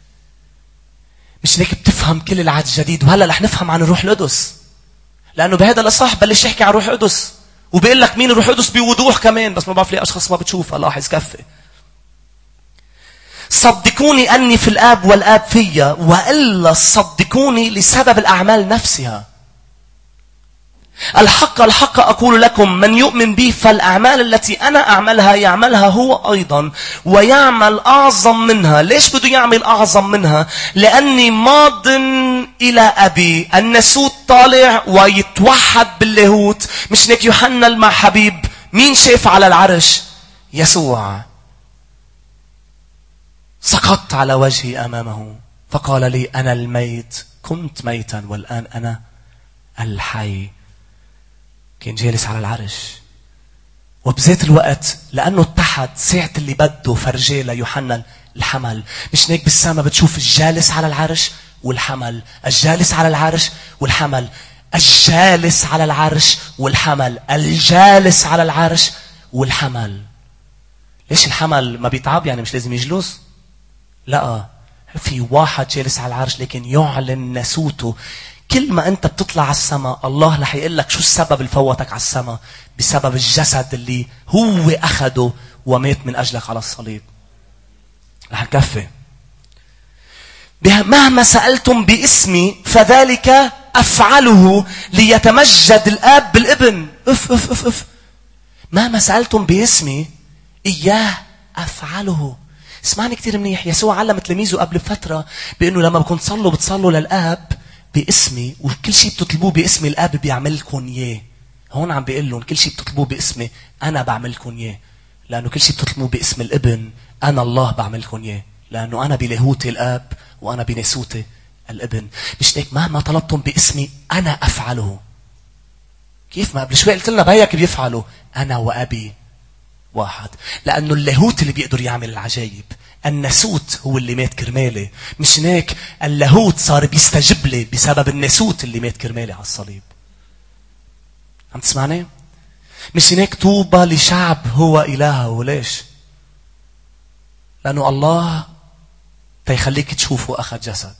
مش هيك بتفهم كل العهد الجديد. وهلا رح نفهم عن الروح القدس، لأنه بهذا الأصح بلش يحكي عن الروح القدس وبيقول لك مين الروح القدس بوضوح كمان، بس ما بعرف ليه أشخاص ما بتشوفها. لاحظ كفي. صدقوني أني في الآب والآب فيا، وإلا صدقوني لسبب الأعمال نفسها. الحق الحق أقول لكم، من يؤمن بي فالأعمال التي أنا أعملها يعملها هو أيضا، ويعمل أعظم منها. ليش بده يعمل أعظم منها؟ لأني ماض إلى أبي. الناسوت طالع ويتوحد باللاهوت. مش هيك يوحنا مع حبيب مين شاف على العرش؟ يسوع. سقطت على وجهي أمامه فقال لي أنا الميت، كنت ميتا والآن أنا الحي. كان جالس على العرش، وبذات الوقت لأنه اتحد ساعة اللي بده فرجي ليوحنا الحمل. مش هيك بالسما بتشوف الجالس على العرش والحمل، الجالس على العرش والحمل، الجالس على العرش والحمل، الجالس على العرش والحمل. ليش الحمل ما بيتعب؟ يعني مش لازم يجلس؟ لا، في واحد جالس على العرش لكن يعلن ناسوته. كل ما أنت بتطلع على السماء الله رح يقول لك شو السبب اللي فوتك على السماء. بسبب الجسد اللي هو أخده ومات من أجلك على الصليب. رح نكفي. مهما سألتم باسمي فذلك أفعله ليتمجد الآب بالابن. أف أف أف أف. مهما سألتم باسمي إياه أفعله. اسمعني كتير منيح. يسوع علم تلاميذه قبل فترة بأنه لما بكون تصلوا بتصلوا للآب باسمي، وكل شيء بتطلبوه باسمي الآب بيعملكم إياه. هون عم بيقول لهم كل شيء بتطلبوه باسمي أنا بعملكم إياه، لأنه كل شيء بتطلبوه باسم الابن أنا الله بعملكم إياه، لأنه أنا بلاهوتي الآب وأنا بناسوتي الابن. مش هيك مهما طلبتم باسمي أنا أفعله. كيف؟ ما قبل شوي قلت لنا بيك بيفعله. أنا وأبي واحد، لأنه اللاهوت اللي بيقدر يعمل العجائب. الناسوت هو اللي مات كرمالي. مش هيك اللاهوت صار بيستجب لي بسبب الناسوت اللي مات كرمالي على الصليب. عم تسمعني؟ مش هيك طوبى لشعب هو إلهه. ليش؟ لأنه الله تيخليك تشوفه أخذ جسد.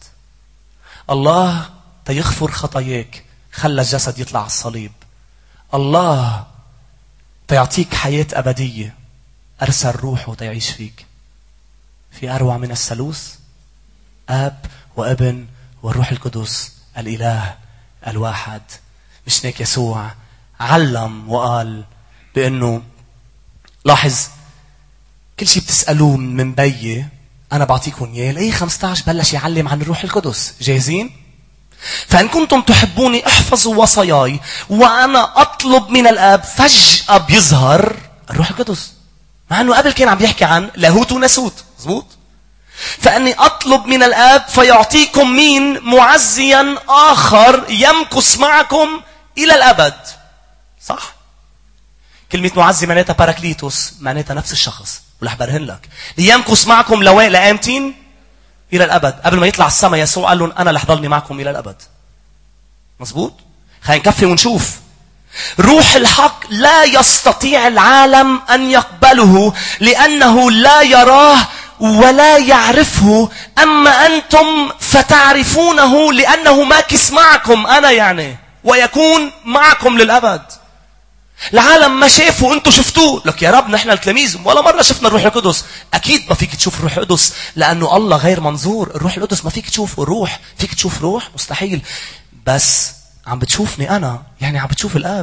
الله تيغفر خطاياك خلى الجسد يطلع على الصليب. الله تيعطيك حياة أبدية أرسل روحه تيعيش فيك. في أروع من الثالوث؟ آب وابن والروح القدس الإله الواحد. مش هيك يسوع علم وقال بأنه لاحظ كل شيء بتسألوه من بيي أنا بعطيكم إياه. لأي خمسة عشر بلش يعلم عن الروح القدس. جاهزين؟ فإن كنتم تحبوني احفظوا وصاياي، وأنا أطلب من الآب. فجأة بيظهر الروح القدس، مع أنه قبل كان عم يحكي عن لاهوت وناسوت. مظبوط؟ فأني أطلب من الآب فيعطيكم مين؟ معزيا آخر يمكث معكم إلى الأبد. صح؟ كلمة معزي معناتها باراكليتوس، معناتها نفس الشخص. ورح برهن لك ليمكث معكم لوين؟ لأمتين إلى الأبد. قبل ما يطلع السماء يسوع قال لهم أنا رح ضلني معكم إلى الأبد. مظبوط؟ خلينا نكفي ونشوف. روح الحق لا يستطيع العالم أن يقبله لأنه لا يراه ولا يعرفه، أما أنتم فتعرفونه لأنه ماكث معكم أنا يعني ويكون معكم للأبد. العالم ما شافوا انتوا شفتوه. لك يا رب نحن التلاميذ ولا مرة شفنا الروح القدس. اكيد ما فيك تشوف الروح القدس لانه الله غير منظور. الروح القدس ما فيك تشوفه. روح فيك تشوف روح مستحيل. بس عم بتشوفني انا، يعني عم بتشوف الاب.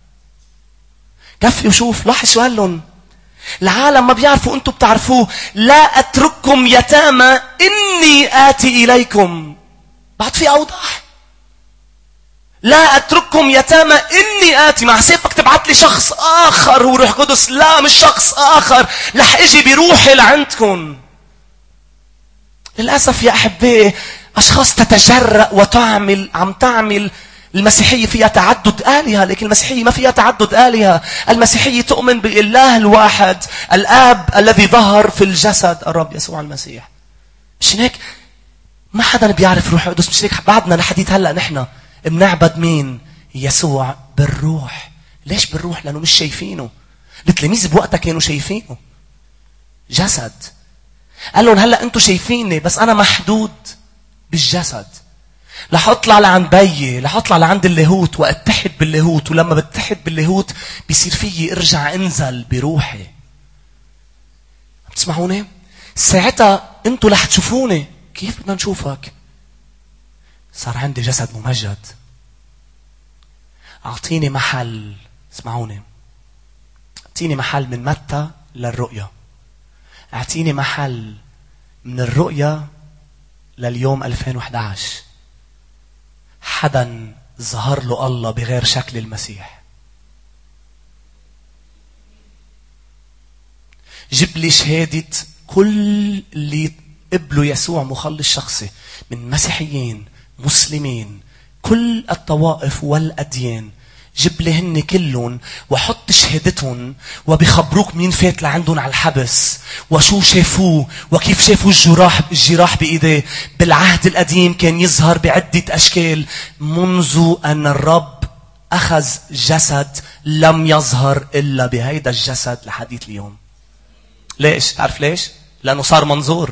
كفي وشوف. لاحظ شو قال لهم. العالم ما بيعرفوا انتوا بتعرفوه. لا اترككم يتامى اني اتي اليكم. بعد في اوضح. لا اترككم يتامى اني اتي. مع سيفك تبعت لي شخص اخر هو روح قدس. لا مش شخص اخر، رح اجي بروحي لعندكم. للاسف يا احبائي اشخاص تتجرأ وتعمل عم تعمل. المسيحية فيها تعدد آلهة، لكن المسيحية ما فيها تعدد آلهة. المسيحية تؤمن بالله الواحد الآب الذي ظهر في الجسد الرب يسوع المسيح. مش هيك ما حدا بيعرف روح القدس. مش هيك بعدنا لحديت هلأ نحن بنعبد مين؟ يسوع بالروح. ليش بالروح؟ لأنه مش شايفينه. التلاميذ بوقتها كانوا شايفينه جسد. قال لهم هلأ أنتوا شايفيني بس أنا محدود بالجسد. رح اطلع لعند بيي، رح اطلع لعند اللاهوت واتحد باللاهوت. ولما بتحد باللاهوت بيصير فيي ارجع انزل بروحي. بتسمعوني؟ ساعتها انتوا رح تشوفوني. كيف بدنا نشوفك؟ صار عندي جسد ممجد. اعطيني محل. اسمعوني، اعطيني محل من متى للرؤيا. اعطيني محل من الرؤيا لليوم ألفين وإحدى عشر. حدا ظهر له الله بغير شكل المسيح. جيب لي شهادة كل اللي قبلوا يسوع مخلص شخصي من مسيحيين مسلمين كل الطوائف والأديان. جيب لي هن كلهم وحط شهادتهم وبيخبروك مين فات لعندهم على الحبس وشو شافوه وكيف شافوا الجراح الجراح بإيديه. بالعهد القديم كان يظهر بعدة أشكال. منذ أن الرب أخذ جسد لم يظهر إلا بهيدا الجسد لحديث اليوم. ليش؟ تعرف ليش؟ لأنه صار منظور.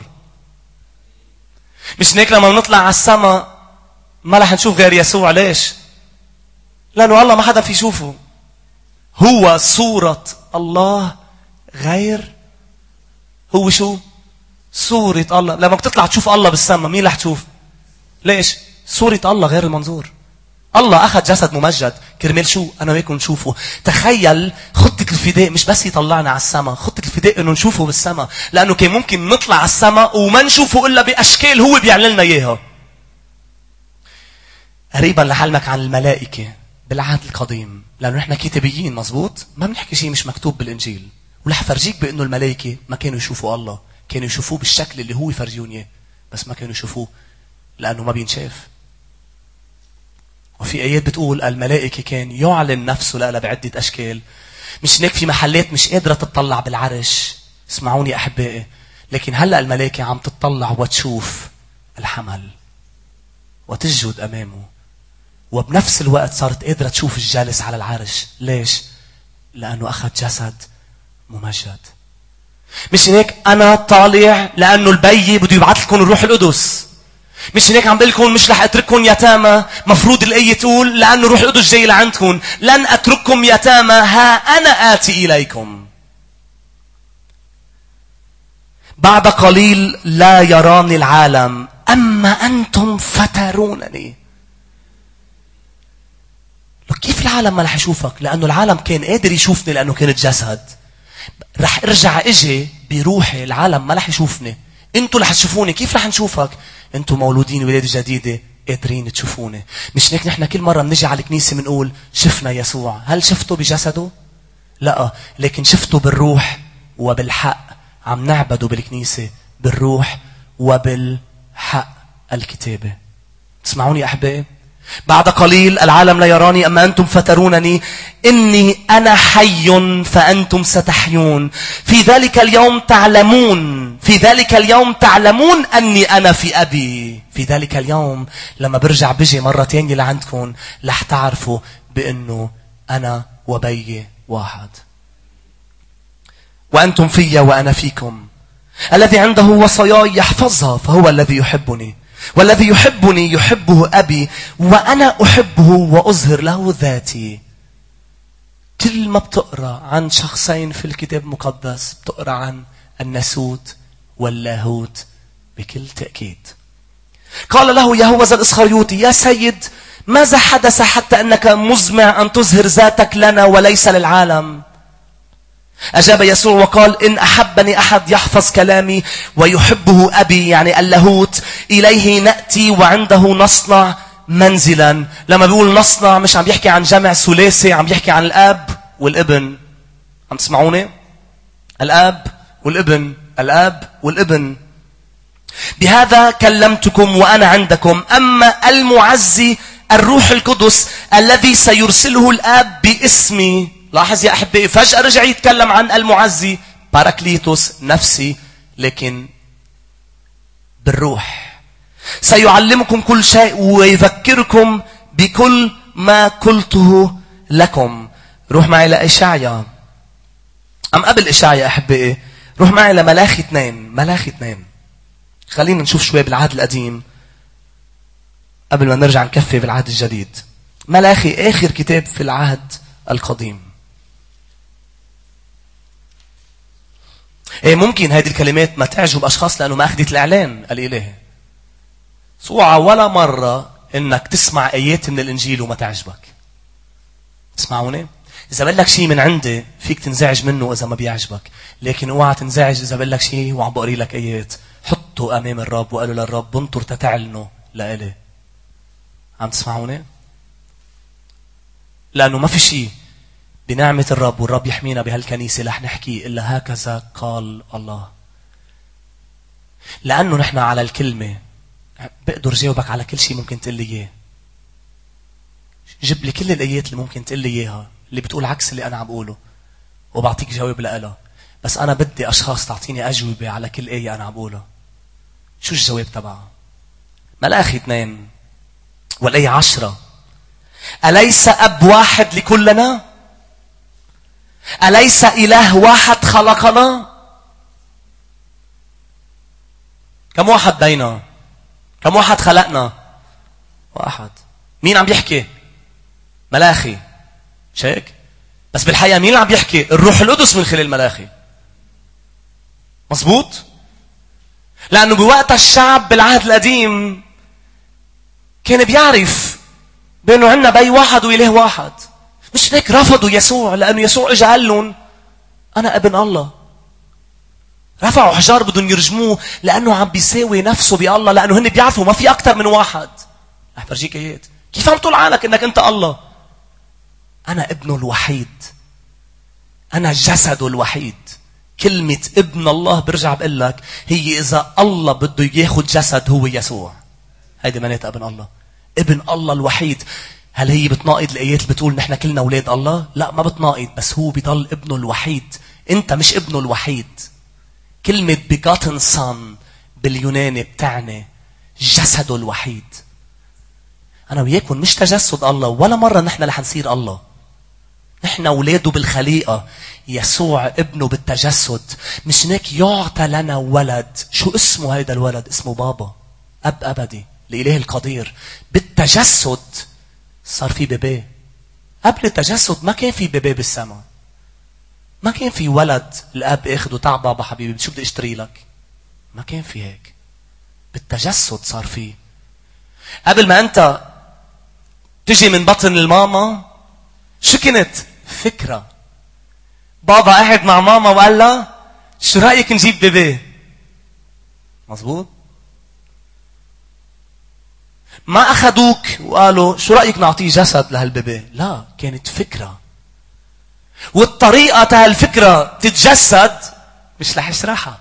مش هيك لما نطلع على السماء ما رح نشوف غير يسوع. ليش؟ لأنه الله ما حدا في يشوفه. هو صورة الله غير. هو شو؟ صورة الله. لما بتطلع تشوف الله بالسماء مين رح تشوف؟ ليش؟ صورة الله غير المنظور. الله أخذ جسد ممجد كرمال شو؟ أنا وياكم نشوفه. تخيل خطة الفداء مش بس يطلعنا على السماء. خطة الفداء إنه نشوفه بالسماء. لأنه كان ممكن نطلع على السماء وما نشوفه إلا بأشكال هو بيعلن لنا إياها. قريبا لحلمك عن الملائكة بالعهد القديم. لأنه نحن كتابيين مزبوط. ما بنحكي شيء مش مكتوب بالإنجيل. ورح فرجيك بأنه الملائكة ما كانوا يشوفوا الله. كانوا يشوفوه بالشكل اللي هو يفرجوني. بس ما كانوا يشوفوه لأنه ما بينشاف. وفي آيات بتقول الملائكة كان يعلن نفسه لها بعدة أشكال. مش هيك في محلات مش قادرة تطلع بالعرش. اسمعوني أحبائي. لكن هلأ الملائكة عم تطلع وتشوف الحمل وتسجد أمامه. وبنفس الوقت صارت قادرة تشوف الجالس على العرش. ليش؟ لأنه أخذ جسد ممجد. مش هيك أنا طالع لأنه البي بده يبعث لكم الروح القدس. مش هيك عم بقولكم مش رح أترككم يتامى. مفروض الآية تقول لأنه الروح القدس جاي لعندكم. لن أترككم يتامى ها أنا آتي إليكم. بعد قليل لا يراني العالم أما أنتم فترونني. كيف العالم ما رح يشوفك؟ لأنه العالم كان قادر يشوفني لأنه كانت جسد. رح ارجع اجي بروحي. العالم ما رح يشوفني. انتوا رح تشوفوني. كيف رح نشوفك؟ انتوا مولودين ولادة جديدة قادرين تشوفوني. مش هيك نحن كل مرة بنجي على الكنيسة بنقول شفنا يسوع. هل شفته بجسده؟ لا، لكن شفته بالروح وبالحق. عم نعبده بالكنيسة بالروح وبالحق الكتابة. تسمعوني أحبائي؟ بعد قليل العالم لا يراني أما أنتم فترونني. إني أنا حي فأنتم ستحيون. في ذلك اليوم تعلمون في ذلك اليوم تعلمون أني أنا في أبي. في ذلك اليوم لما برجع بجي مرة تانية لعندكم لح تعرفوا بأنه أنا وبي واحد. وأنتم في وأنا فيكم. الذي عنده وصاياي يحفظها فهو الذي يحبني. والذي يحبني يحبه أبي وأنا أحبه وأظهر له ذاتي. كل ما بتقرأ عن شخصين في الكتاب المقدس بتقرأ عن الناسوت واللاهوت بكل تأكيد. قال له يهوذا الإسخريوطي: يا سيد، ماذا حدث حتى أنك مزمع أن تظهر ذاتك لنا وليس للعالم؟ أجاب يسوع وقال: إن أحبني أحد يحفظ كلامي ويحبه أبي، يعني اللاهوت، إليه نأتي وعنده نصنع منزلا. لما بيقول نصنع مش عم يحكي عن جمع ثلاثي، عم يحكي عن الآب والابن. عم تسمعوني؟ الآب والابن، الآب والابن. بهذا كلمتكم وأنا عندكم. أما المعزي الروح القدس الذي سيرسله الآب باسمي. لاحظ يا أحبائي، فجأة رجع يتكلم عن المعزي باراكليتوس نفسي، لكن بالروح. سيعلمكم كل شيء ويذكركم بكل ما قلته لكم. روح معي لإشعيا. أم قبل إشعيا أحبائي، روح معي لملاخي اثنين. ملاخي اثنين. خلينا نشوف شوي بالعهد القديم قبل ما نرجع نكفي بالعهد الجديد. ملاخي آخر كتاب في العهد القديم. إيه ممكن هذه الكلمات ما تعجب أشخاص لأنه ما أخذت الإعلان الإلهي. صوعة ولا مرة إنك تسمع آيات من الإنجيل وما تعجبك. تسمعوني؟ إذا بقول لك شيء من عندي فيك تنزعج منه إذا ما بيعجبك، لكن اوعى تنزعج إذا بقول لك شيء وعم بقري لك آيات. حطوا أمام الرب وقالوا للرب: بنطر تتعلنوا لإلي. عم تسمعوني؟ لأنه ما في شيء بنعمة الرب والرب يحمينا بهالكنيسة رح نحكي إلا هكذا قال الله. لأنه نحن على الكلمة بقدر جاوبك على كل شيء ممكن تقول لي إياه. جيب لي كل الآيات اللي ممكن تقول لي إياها اللي بتقول عكس اللي أنا عم بقوله وبعطيك جواب لها. بس أنا بدي أشخاص تعطيني أجوبة على كل آية أنا عم بقولها. شو الجواب تبعها؟ ملاخي اثنين والآية عشرة: أليس أب واحد لكلنا؟ أليس إله واحد خلقنا؟ كم واحد بينا؟ كم واحد خلقنا؟ واحد. مين عم يحكي؟ ملاخي. شايك؟ بس بالحقيقة مين عم يحكي؟ الروح القدس من خلال ملاخي. مظبوط؟ لأنه بوقت الشعب بالعهد القديم كان بيعرف بأنه عندنا بي واحد وإله واحد. مش هيك رفضوا يسوع، لأنه يسوع إجا قال لهم: أنا ابن الله. رفعوا حجار بدهم يرجموه لأنه عم بيساوي نفسه بالله، لأنه هن بيعرفوا ما في أكتر من واحد. رح فرجيك ايات. كيف عم تقول عنك إنك أنت الله؟ أنا ابنه الوحيد، أنا جسده الوحيد. كلمة ابن الله برجع بقول لك هي إذا الله بده ياخد جسد هو يسوع. هيدي معناتها ابن الله، ابن الله الوحيد. هل هي بتناقض الآيات اللي بتقول نحن كلنا أولاد الله؟ لا، ما بتناقض، بس هو بيضل ابنه الوحيد. أنت مش ابنه الوحيد. كلمة begotten son باليوناني بتعني جسده الوحيد. أنا وياكم مش تجسد الله، ولا مرة نحن رح نصير الله. نحن أولاده بالخليقة، يسوع ابنه بالتجسد. مش هيك يعطى لنا ولد. شو اسمه هيدا الولد؟ اسمه بابا، أب أبدي، الإله القدير. بالتجسد صار في بيبي. قبل التجسد ما كان في بيبي بالسماء. ما كان في ولد الأب اخده: تعب بابا حبيبي شو بدي اشتري لك. ما كان في هيك. بالتجسد صار فيه. قبل ما أنت تجي من بطن الماما شو كنت؟ فكرة. بابا قاعد مع ماما وقال لها: شو رأيك نجيب بيبي؟ مظبوط؟ ما أخذوك وقالوا: شو رأيك نعطيه جسد لهالبيبي؟ لا، كانت فكرة. والطريقة تاع الفكرة تتجسد مش رح اشرحها.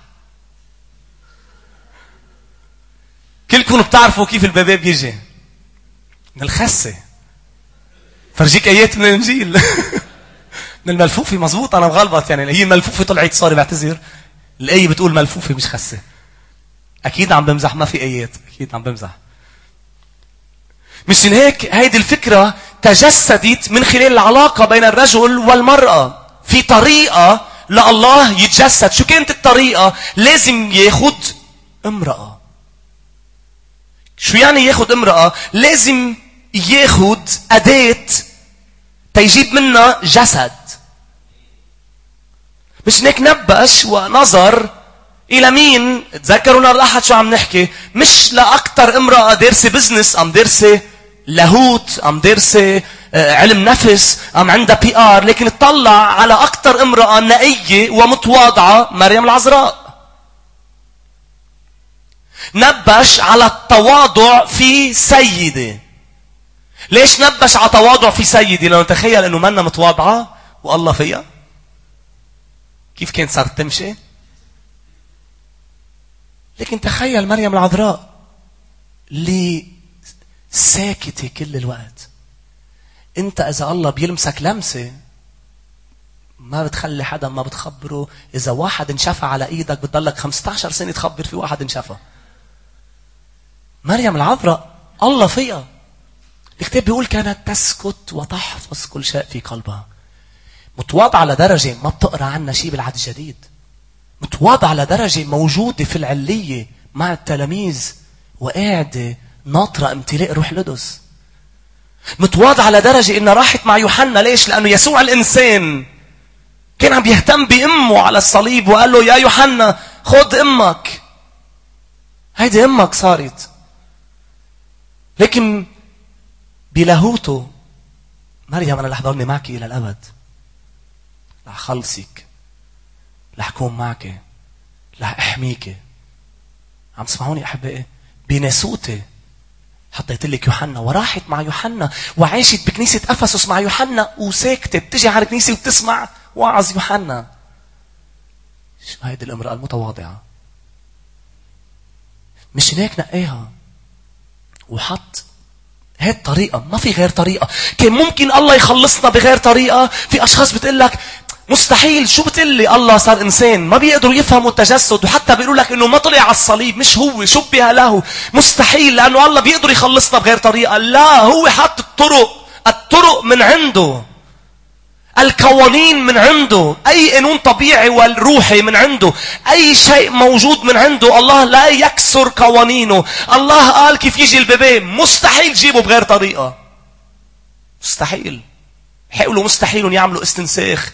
كلكم بتعرفوا كيف البيبي بيجي من الخسة. فرجيك آيات من الإنجيل. من الملفوفة. مظبوط، أنا مغلبط. يعني هي الملفوفة طلعت، صاري بعتذر. الآية بتقول ملفوفة مش خسة. أكيد عم بمزح، ما في آيات. أكيد عم بمزح. مش هيك هيدي الفكرة تجسدت من خلال العلاقة بين الرجل والمرأة. في طريقة لله يتجسد. شو كانت الطريقة؟ لازم ياخد امرأة. شو يعني ياخد امرأة؟ لازم ياخد أداة تيجيب منا جسد. مش هيك نبش ونظر إلى مين؟ تذكروا نهار الأحد شو عم نحكي؟ مش لأكتر امرأة دارسة بزنس، أم دارسة لاهوت، أم دارسة علم نفس، أم عندها بي آر، لكن اطلع على أكتر امرأة نقية ومتواضعة، مريم العذراء. نبش على التواضع في سيدة. ليش نبش على تواضع في سيدة؟ لأنه تخيل أنه منا متواضعة والله فيها. كيف كانت صارت تمشي؟ لكن تخيل مريم العذراء اللي ساكتة كل الوقت. انت اذا الله بيلمسك لمسة ما بتخلي حدا ما بتخبره. اذا واحد انشفى على ايدك بتضلك خمسة عشر سنة تخبر في واحد انشفى. مريم العذراء الله فيها. الكتاب بيقول كانت تسكت وتحفظ كل شيء في قلبها. متواضعة لدرجة ما بتقرأ عنها شيء بالعهد الجديد. متواضعة لدرجة موجودة في العلية مع التلاميذ وقاعدة ناطرة امتلاء روح القدس. متواضعة لدرجة إنها راحت مع يوحنا. ليش؟ لأنه يسوع الإنسان كان عم يهتم بأمه على الصليب وقال له يا يوحنا خذ أمك. هيدي أمك صارت. لكن بلاهوته مريم أنا رح ضلني معك إلى الأبد. رح خلصك. رح أكون معك. رح أحميك. عم تسمعوني أحبائي؟ بناسوتي حطيت لك يوحنا وراحت مع يوحنا وعاشت بكنيسة أفسس مع يوحنا وساكتة بتجي على الكنيسة وبتسمع وعظ يوحنا. شو هيدي الامرأة المتواضعة؟ مش هناك نقاها وحط هاي الطريقة. ما في غير طريقة. كان ممكن الله يخلصنا بغير طريقة. في أشخاص بتقول لك مستحيل. شو بتقلي الله صار إنسان؟ ما بيقدروا يفهموا التجسد وحتى بيقولوا لك إنه ما طلع على الصليب. مش هو شبه له. مستحيل لأنه الله بيقدر يخلصنا بغير طريقة. لا، هو حط الطرق. الطرق من عنده. القوانين من عنده. أي قانون طبيعي والروحي من عنده. أي شيء موجود من عنده. الله لا يكسر قوانينه. الله قال كيف يجي البيبي مستحيل جيبه بغير طريقة. مستحيل. حقلوا مستحيل يعملوا استنساخ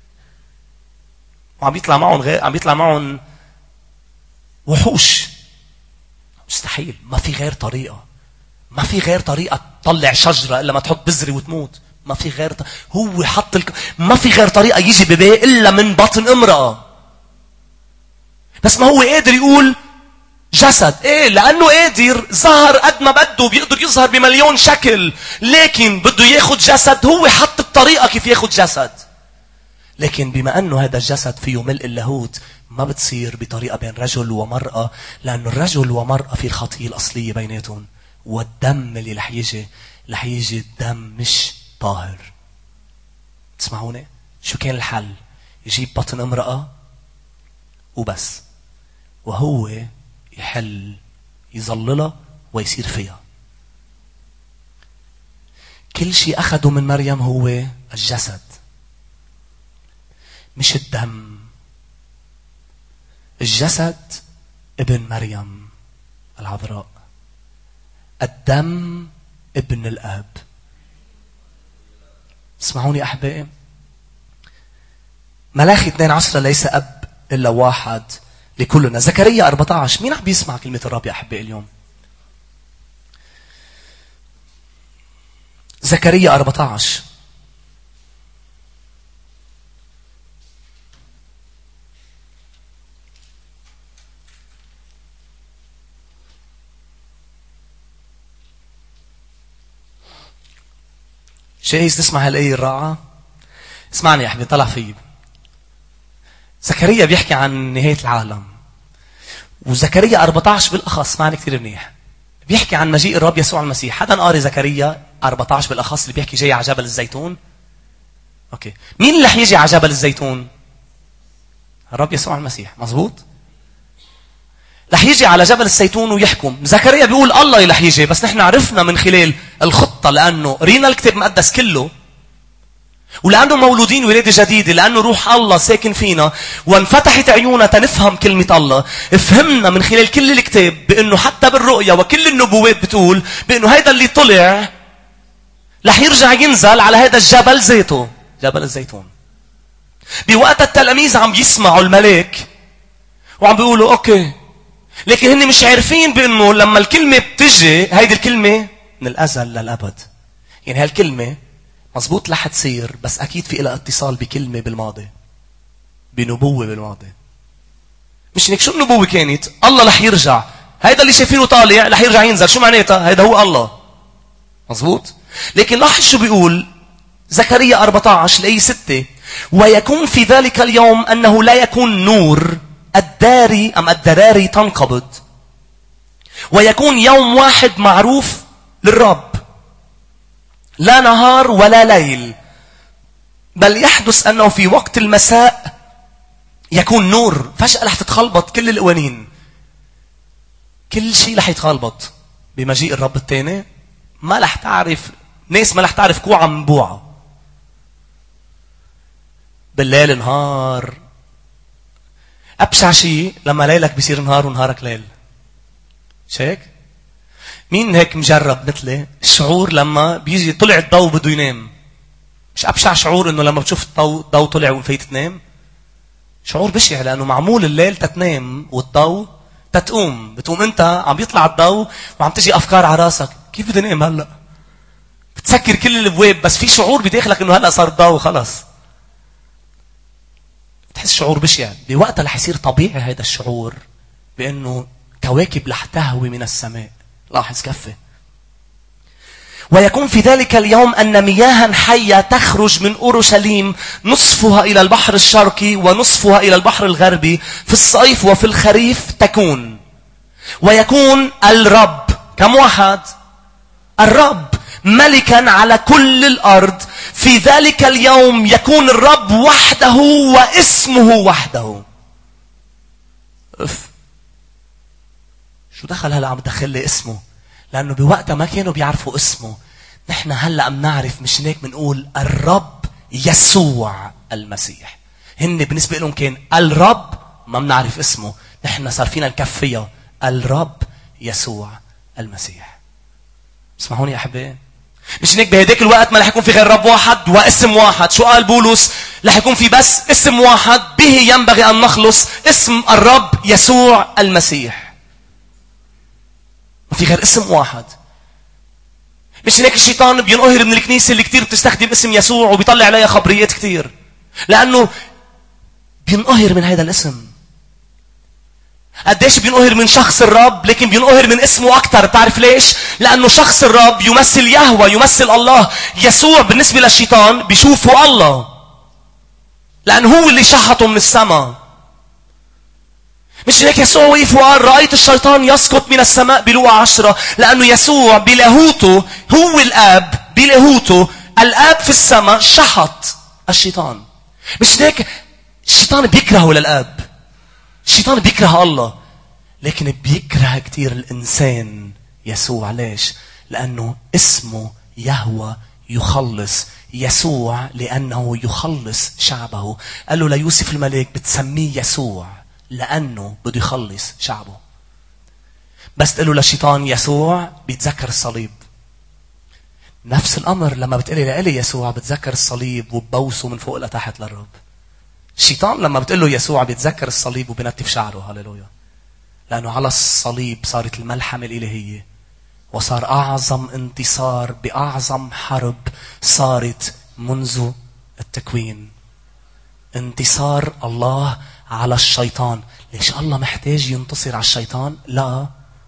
وعم يطلع معهم غير عم يطلع معهم وحوش. مستحيل. ما في غير طريقة. ما في غير طريقة تطلع شجرة إلا ما تحط بذرة وتموت. ما في غير ط... هو حط الك... ما في غير طريقة يجي بيبي إلا من بطن امرأة. بس ما هو قادر يقول جسد. ايه لأنه قادر ظهر قد ما بده. بيقدر يظهر بمليون شكل. لكن بده ياخد جسد. هو حط الطريقة كيف ياخد جسد. لكن بما أنه هذا الجسد فيه ملء اللاهوت ما بتصير بطريقة بين رجل ومرأة. لأن الرجل ومرأة في الخطية الأصلية بيناتهم. والدم اللي رح يجي رح يجي الدم مش طاهر. تسمعوني؟ شو كان الحل؟ يجيب بطن امرأة وبس. وهو يحل يظللها ويصير فيها. كل شيء أخده من مريم هو الجسد مش الدم. الجسد ابن مريم العذراء. الدم ابن الآب. اسمعوني أحبائي. ملاخي اثنين عشرة ليس أب إلا واحد لكلنا. زكريا أربعة عشر. مين عم بيسمع كلمة الرب يا أحبائي اليوم؟ زكريا أربعة عشر. جايز تسمع هالآية الرائعة؟ اسمعني يا حبيبي. طلع فيه. زكريا بيحكي عن نهاية العالم. وزكريا أربعة عشر بالأخص اسمعني كتير منيح. بيحكي عن مجيء الرب يسوع المسيح. حدا قاري زكريا أربعة عشر بالأخص اللي بيحكي جاي على جبل الزيتون؟ أوكي. مين اللي رح يجي على جبل الزيتون؟ الرب يسوع المسيح. مظبوط؟ رح يجي على جبل الزيتون ويحكم. زكريا بيقول الله اللي رح يجي. بس نحن عرفنا من خلال الخطة لأنه قرينا الكتاب المقدس كله. ولأنه مولودين ولادة جديدة. لأنه روح الله ساكن فينا. وانفتحت عيوننا تنفهم كلمة الله. فهمنا من خلال كل الكتاب بأنه حتى بالرؤية وكل النبوات بتقول بأنه هيدا اللي طلع رح يرجع ينزل على هذا الجبل ذاته، جبل الزيتون. بوقت التلاميذ عم يسمعوا الملاك وعم بيقولوا اوكي، لكن هن مش عارفين بانه لما الكلمة بتجي هيدي الكلمة من الازل للابد. يعني هالكلمة مزبوط رح تصير، بس اكيد في لها اتصال بكلمة بالماضي، بنبوة بالماضي. مش هيك شو النبوة كانت؟ الله رح يرجع، هيدا اللي شايفينه طالع رح يرجع ينزل. شو معناتها؟ هيدا هو الله، مزبوط. لكن لاحظ شو بيقول زكريا أربعة عشر الآية ستة: ويكون في ذلك اليوم أنه لا يكون نور، الداري أم الدراري تنقبض، ويكون يوم واحد معروف للرب، لا نهار ولا ليل، بل يحدث أنه في وقت المساء يكون نور. فجأة رح تتخلبط كل القوانين، كل شيء رح يتخلبط بمجيء الرب الثاني. ما رح تعرف ناس، ما رح تعرف كوعة من بوعة. بالليل نهار. أبشع شيء لما ليلك بيصير نهار ونهارك ليل. شايك؟ مين هيك مجرب مثلي؟ الشعور لما بيجي طلع الضوء بده ينام. مش أبشع شعور إنه لما بتشوف الضوء الضوء طلع وفيت تنام؟ شعور بشع، لأنه معمول الليل تتنام والضوء تتقوم. بتقوم أنت عم بيطلع الضوء وعم تجي أفكار على راسك، كيف بدي نام هلأ؟ بتسكر كل الابواب، بس في شعور بداخلك انه هلا صار الضوء خلص. بتحس شعور بشع. بوقتها رح يصير طبيعي هذا الشعور بانه كواكب رح تهوي من السماء. لاحظ كفه. ويكون في ذلك اليوم ان مياها حيه تخرج من اورشليم، نصفها الى البحر الشرقي ونصفها الى البحر الغربي، في الصيف وفي الخريف تكون. ويكون الرب كم واحد؟ الرب ملكا على كل الأرض. في ذلك اليوم يكون الرب وحده واسمه وحده. أف. شو دخل هلأ عم دخل لي اسمه؟ لأنه بوقتها ما كانوا بيعرفوا اسمه. نحن هلأ بنعرف، مش هيك بنقول الرب يسوع المسيح. هن بالنسبة لهم كان الرب، ما بنعرف اسمه. نحن صار فينا نكفيها الرب يسوع المسيح. اسمعوني يا أحبائي، مش هيك بهداك الوقت ما رح يكون في غير رب واحد واسم واحد. شو قال بولس؟ رح يكون في بس اسم واحد به ينبغي أن نخلص، اسم الرب يسوع المسيح. ما في غير اسم واحد. مش هيك الشيطان بينقهر من الكنيسة اللي كتير بتستخدم اسم يسوع وبيطلع عليها خبريات كتير، لأنه بينقهر من هذا الاسم. قديش بينقهر من شخص الرب، لكن بينقهر من اسمه أكتر. تعرف ليش؟ لأنه شخص الرب يمثل يهوه، يمثل الله. يسوع بالنسبة للشيطان بيشوفه الله، لأنه هو اللي شحطه من السماء. مش هيك يسوع وقف وقال رأيت الشيطان يسقط من السماء بلوقا عشرة؟ لأنه يسوع بلاهوته هو الآب، بلاهوته الآب في السماء شحط الشيطان. مش هيك الشيطان بيكرهه للآب، الشيطان بيكره الله، لكن بيكره كتير الإنسان يسوع. ليش؟ لأنه اسمه يهوه يخلص. يسوع لأنه يخلص شعبه. قال له ليوسف الملك بتسميه يسوع لأنه بده يخلص شعبه. بس تقول له للشيطان يسوع بيتذكر الصليب. نفس الأمر لما بتقلي لإلي يسوع بتذكر الصليب وببوسه من فوق لتحت للرب. الشيطان لما بتقول له يسوع بيتذكر الصليب وبنتف شعره. هاليلويا. لأنه على الصليب صارت الملحمة الإلهية، وصار أعظم انتصار بأعظم حرب صارت منذ التكوين. انتصار الله على الشيطان. ليش الله محتاج ينتصر على الشيطان؟ لا،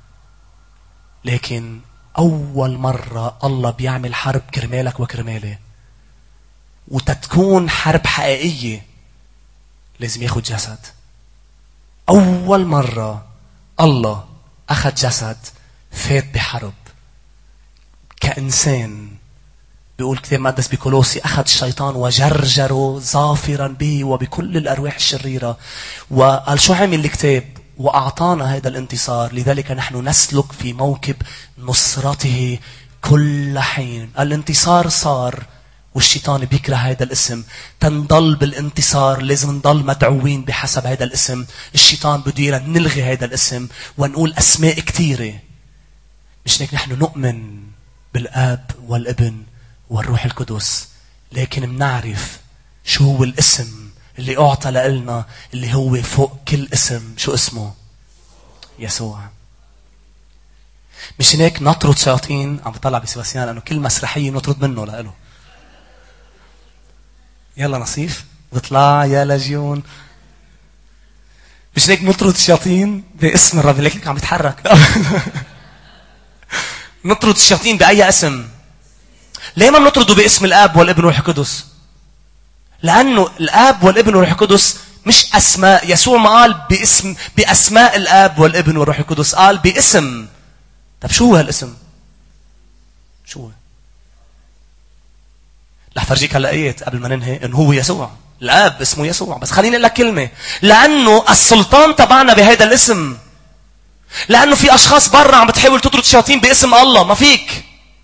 لكن أول مرة الله بيعمل حرب كرمالك وكرمالي، وتتكون حرب حقيقية لازم ياخد جسد. أول مرة الله أخذ جسد، فات بحرب كإنسان. بيقول كتاب مقدس بكولوسي أخذ الشيطان وجرجره ظافرا به وبكل الأرواح الشريرة. وقال شو عمل الكتاب؟ وأعطانا هذا الانتصار، لذلك نحن نسلك في موكب نصرته كل حين. الانتصار صار، والشيطان بيكره هذا الاسم. تنضل بالانتصار لازم نضل مدعوين بحسب هذا الاسم. الشيطان بده يرى نلغي هذا الاسم ونقول أسماء كثيرة. مش هيك نحن نؤمن بالآب والابن والروح القدس. لكن منعرف شو هو الاسم اللي أعطى لنا اللي هو فوق كل اسم. شو اسمه؟ يسوع. مش هيك نطرد شياطين؟ عم بطلع بسباسيان لأنه كل مسرحية نطرد منه لأله. يلا نصيف بطلع يا لجيون. مش هيك نطرد الشياطين باسم الرب. ليك عم يتحرك. نطرد الشياطين بأي اسم؟ ليه ما نطرده باسم الآب والابن والروح القدس؟ لأنه الآب والابن والروح القدس مش أسماء. يسوع ما قال باسم بأسماء الآب والابن والروح القدس، قال باسم. طب شو هو هالاسم؟ شو هو؟ رح فرجيك هلا ايات قبل ما ننهي انه هو يسوع. الآب اسمه يسوع. بس خليني اقول لك كلمة. لأنه السلطان تبعنا بهذا الاسم. لأنه في أشخاص برا عم بتحاول تطرد شياطين باسم الله. ما فيك.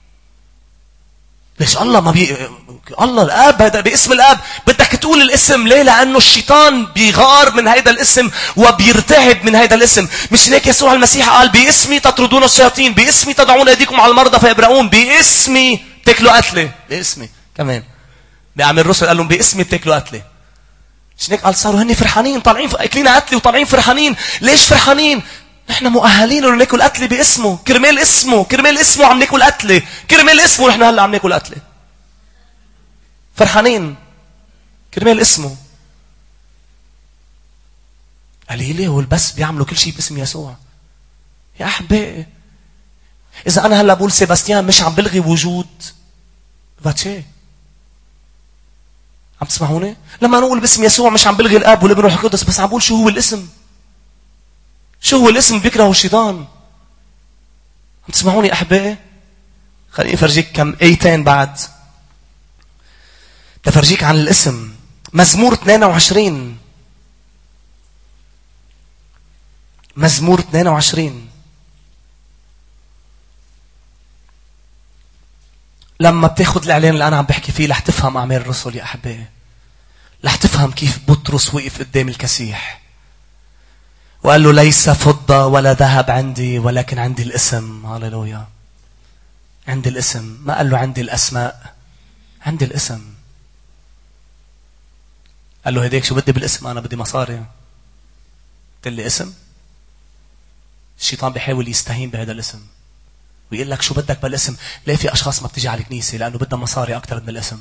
ليش الله ما بي الله الآب هذا باسم الآب بدك تقول الاسم. ليه؟ لأنه الشيطان بيغار من هذا الاسم وبيرتعب من هذا الاسم. مش هيك يسوع المسيح قال باسمي تطردون الشياطين، باسمي تضعون أيديكم على المرضى فيبرؤون، باسمي تاكلوا قتلة. باسمي كمان بيعمل الرسل قال لهم باسمي بتاكلوا قتلة. مش هيك قال صاروا هني فرحانين طالعين اكلين قتلة وطالعين فرحانين. ليش فرحانين؟ نحن مؤهلين انه ناكل قتلة باسمه. كرمال اسمه كرمال اسمه عم ناكل قتلة. كرمال اسمه نحن هلا عم ناكل قتلة. فرحانين كرمال اسمه. قليلة هو بس بيعملوا كل شيء باسم يسوع. يا أحبائي إذا أنا هلا بقول سيباستيان مش عم بلغي وجود فاتشي. عم تسمعوني؟ لما نقول باسم يسوع مش عم بلغي الآب والابن والروح القدس، بس عم بقول شو هو الاسم. شو هو الاسم بيكرهه الشيطان. عم تسمعوني أحبائي؟ خليني أفرجيك كم آيتين بعد تفرجيك عن الاسم. مزمور اثنين وعشرين. مزمور اثنين وعشرين. لما بتاخد الإعلان اللي أنا عم بحكي فيه رح تفهم أعمال الرسل يا أحبائي. رح تفهم كيف بطرس وقف قدام الكسيح وقال له ليس فضة ولا ذهب عندي ولكن عندي الاسم. هاليلويا. عندي الاسم. ما قال له عندي الأسماء، عندي الاسم. قال له هديك شو بدي بالاسم؟ أنا بدي مصاري. قلت لي اسم؟ الشيطان بيحاول يستهين بهذا الاسم ويقول لك شو بدك بالاسم. ليه في أشخاص ما بتيجي على الكنيسة؟ لأنه بدها مصاري أكتر من الاسم.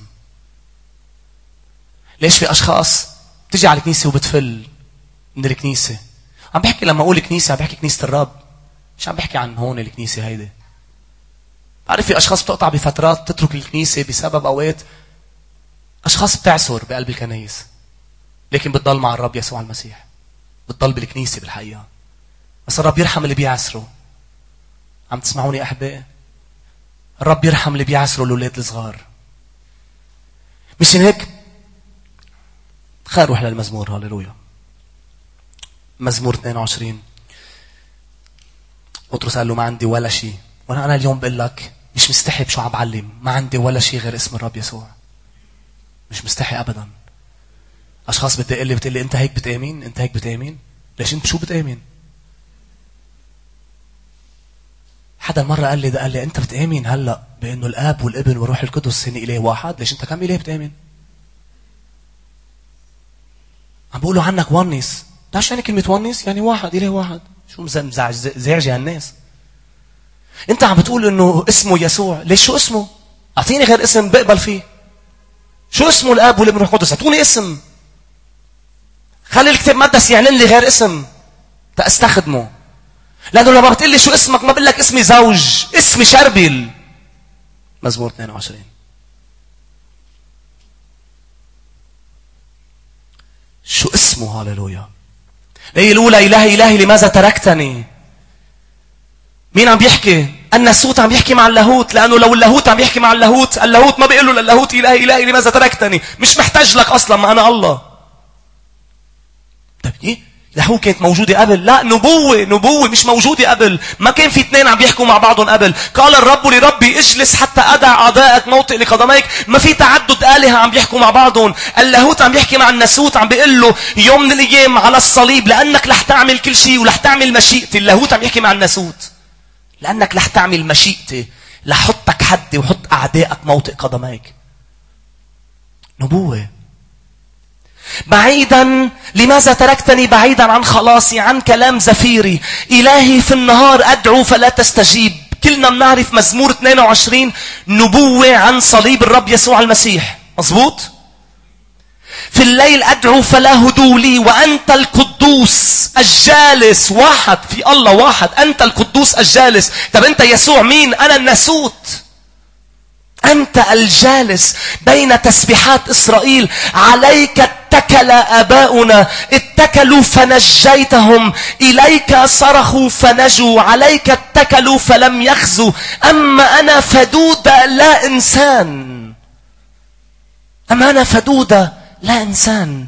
ليش في أشخاص بتيجي على الكنيسة وبتفل من الكنيسة؟ عم بحكي لما أقول كنيسة عم بحكي كنيسة الرب، مش عم بحكي عن هون الكنيسة هيدي. بعرف في أشخاص بتقطع بفترات تترك الكنيسة بسبب أوقات أشخاص بتعسر بقلب الكنيس، لكن بتضل مع الرب يسوع المسيح، بتضل بالكنيسة بالحقيقة. بس الرب يرحم اللي بيعسروا. عم تسمعوني أحبائي؟ الرب يرحم اللي بيعسروا الأولاد الصغار. مشان هيك خلينا نروح للمزمور. هاليلويا. مزمور اثنين وعشرين. بطرس قال له ما عندي ولا شيء. وانا انا اليوم بقول لك مش مستحي بشو عم بعلم. ما عندي ولا شيء غير اسم الرب يسوع. مش مستحي ابدا. اشخاص بتقول لي بتقول لي انت هيك بتآمن؟ انت هيك بتآمن؟ ليش انت بشو بتآمن؟ حدا مرة قال لي ده قال لي انت بتآمن هلا بانه الاب والابن والروح القدس هن اله واحد؟ ليش انت كم اله بتآمن؟ عم بقولوا عنك ونس. تعرف يعني كلمة ونس؟ يعني واحد، اله واحد. شو مزعج زعجة هالناس؟ انت عم بتقول انه اسمه يسوع. ليش شو اسمه؟ اعطيني غير اسم بقبل فيه. شو اسمه الاب والابن والروح القدس؟ اعطوني اسم. خلي الكتاب المقدس يعلن لي غير اسم تستخدمه. لانه لما بتقول لي شو اسمك ما بقول لك اسمي زوج، اسمي شربل. مزمور اثنين وعشرين. شو اسمه؟ هاليلويا. ليه الأولى إلهي إلهي لماذا تركتني؟ مين عم بيحكي؟ الناسوت عم يحكي مع اللاهوت. لأنه لو اللاهوت عم يحكي مع اللاهوت، اللاهوت ما بيقول له لللاهوت إلهي إلهي لماذا تركتني. مش محتاج لك أصلا، ما أنا الله. طيب إيه؟ هو كانت موجودة قبل؟ لا، نبوة نبوة مش موجودة قبل. ما كان في اثنين عم يحكوا مع بعضهم قبل. قال الرب لربي اجلس حتى أدع أعدائك موطئ لقدميك. ما في تعدد آلهة عم يحكوا مع بعضهم. اللاهوت عم يحكي مع الناسوت، عم بيقول له يوم من الأيام على الصليب لأنك رح تعمل كل شيء ورح تعمل مشيئتي. اللاهوت عم يحكي مع الناسوت لأنك رح تعمل مشيئتي. لحطك حدي وحط أعدائك موطئ قدميك. نبوة. بعيدا، لماذا تركتني بعيدا عن خلاصي، عن كلام زفيري؟ إلهي في النهار أدعو فلا تستجيب. كلنا بنعرف مزمور اثنين وعشرين نبوة عن صليب الرب يسوع المسيح. مظبوط؟ في الليل أدعو فلا هدوء لي، وأنت القدوس الجالس. واحد في الله، واحد. أنت القدوس الجالس. طب أنت يسوع مين؟ أنا الناسوت. أنت الجالس بين تسبيحات إسرائيل. عليك اتكل آباؤنا، اتكلوا فنجيتهم. إليك صرخوا فنجوا، عليك اتكلوا فلم يخزوا. أما أنا فدودة لا إنسان. أما أنا فدودة لا إنسان.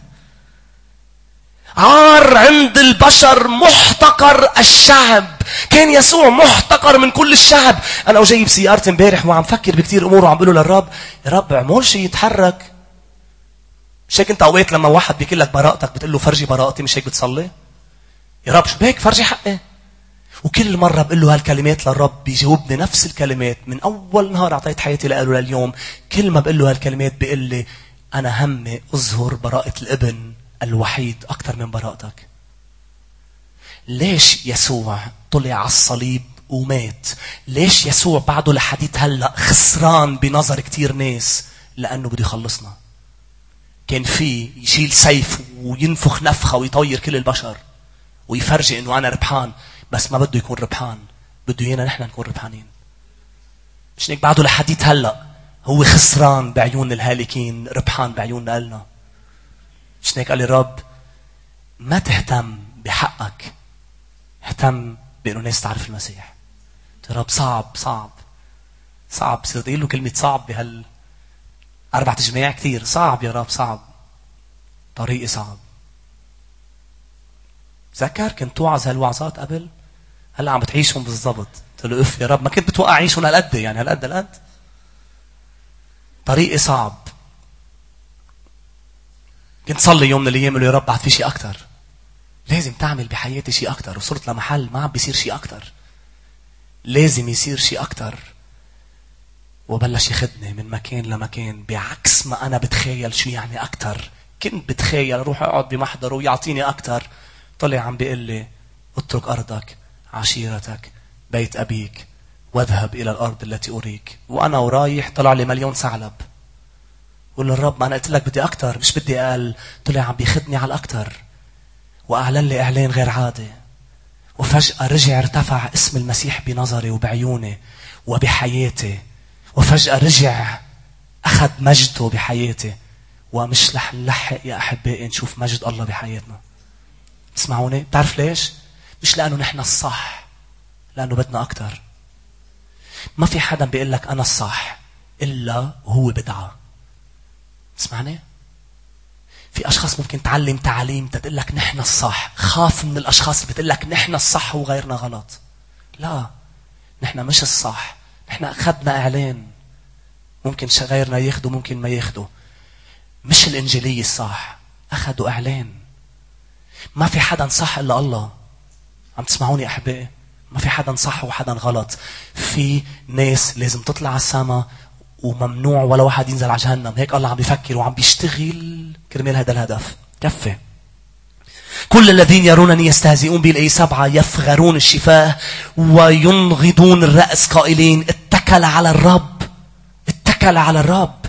عار عند البشر، محتقر الشعب. كان يسوع محتقر من كل الشعب. أنا أجيب سيارتي امبارح وعم فكر بكتير أمور وعم بقوله للرب: يا رب عمول شيء يتحرك. مش هيك أنت أوقات لما واحد بيقول لك براءتك بتقول له فرجي براءتي، مش هيك بتصلي؟ يا رب شو بيك فرجي حقي. وكل مرة بقول له هالكلمات للرب بيجاوبني نفس الكلمات. من أول نهار أعطيت حياتي له لليوم، كل ما بقول له هالكلمات بيقول لي: أنا همي أظهر براءة الابن الوحيد أكثر من براءتك. ليش يسوع طلع على الصليب ومات؟ ليش يسوع بعده لحديث هلأ خسران بنظر كتير ناس؟ لأنه بده يخلصنا. كان فيه يشيل سيف وينفخ نفخة ويطير كل البشر ويفرجي إنه أنا ربحان، بس ما بده يكون ربحان، بده يانا نحن نكون ربحانين. مش هيك بعده لحديث هلأ هو خسران بعيون الهالكين، ربحان بعيوننا قالنا. مش هيك قال الرب: ما تهتم بحقك، اهتم بأنه الناس تعرف المسيح. يا رب صعب صعب صعب. صرت أقول له كلمة صعب بهال أربع تجميع كتير. صعب يا رب، صعب. طريقي صعب. تذكر كنت توعظ هالوعظات قبل، هلا عم بتعيشهم بالضبط. قلت له: اف يا رب، ما كنت بتوقع عيشهم هالقد، يعني هالقد هالقد. طريقي صعب. كنت صلي يوم من الايام له: يا رب بعد في شيء اكثر، لازم تعمل بحياتي شيء اكثر. وصرت لمحل ما عم بيصير شيء اكثر، لازم يصير شيء اكثر. وبلش ياخذني من مكان لمكان بعكس ما انا بتخيل شو يعني اكثر. كنت بتخيل اروح اقعد بمحضره ويعطيني اكثر. طلع عم بيقول لي: اترك ارضك، عشيرتك، بيت ابيك، واذهب الى الارض التي اريك. وانا ورايح طلع لي مليون ثعلب. قول للرب: ما انا قلت لك بدي اكثر، مش بدي اقل. طلع عم بياخذني على الاكثر، واعلن لي اعلان غير عادي. وفجأة رجع ارتفع اسم المسيح بنظري وبعيوني وبحياتي. وفجأة رجع اخذ مجده بحياتي. ومش رح نلحق يا احبائي نشوف مجد الله بحياتنا. تسمعوني؟ بتعرف ليش؟ مش لانه نحن الصح، لانه بدنا اكثر. ما في حدا بيقول لك انا الصح الا هو بدعه. تسمعني؟ في اشخاص ممكن تعلم تعاليم تقول لك نحن الصح. خاف من الاشخاص اللي بتقول لك نحن الصح وغيرنا غلط. لا، نحن مش الصح. نحن اخذنا اعلان، ممكن غيرنا ياخده ممكن ما ياخده. مش الانجيليه الصح، اخذوا اعلان. ما في حدا صح الا الله. عم تسمعوني احبائي؟ ما في حدا صح وحدا غلط. في ناس لازم تطلع على السماء، وممنوع ولا واحد ينزل على جهنم. هيك الله عم بيفكر وعم بيشتغل كرمال هذا الهدف. كفي. كل الذين يرونني يستهزئون بي. الآية سبعة: يفغرون الشفاه وينغضون الرأس قائلين: اتكل على الرب. اتكل على الرب.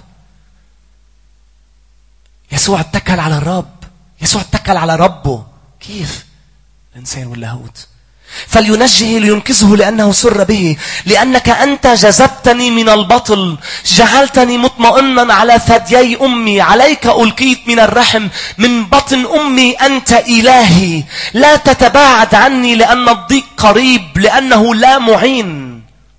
يسوع اتكل على الرب. يسوع اتكل على ربه. كيف؟ الإنسان واللاهوت. فلينجه لينقذه لأنه سر به. لأنك أنت جذبتني من البطل، جعلتني مطمئنا على ثديي أمي. عليك ألقيت من الرحم، من بطن أمي أنت إلهي. لا تتباعد عني لأن الضيق قريب، لأنه لا معين.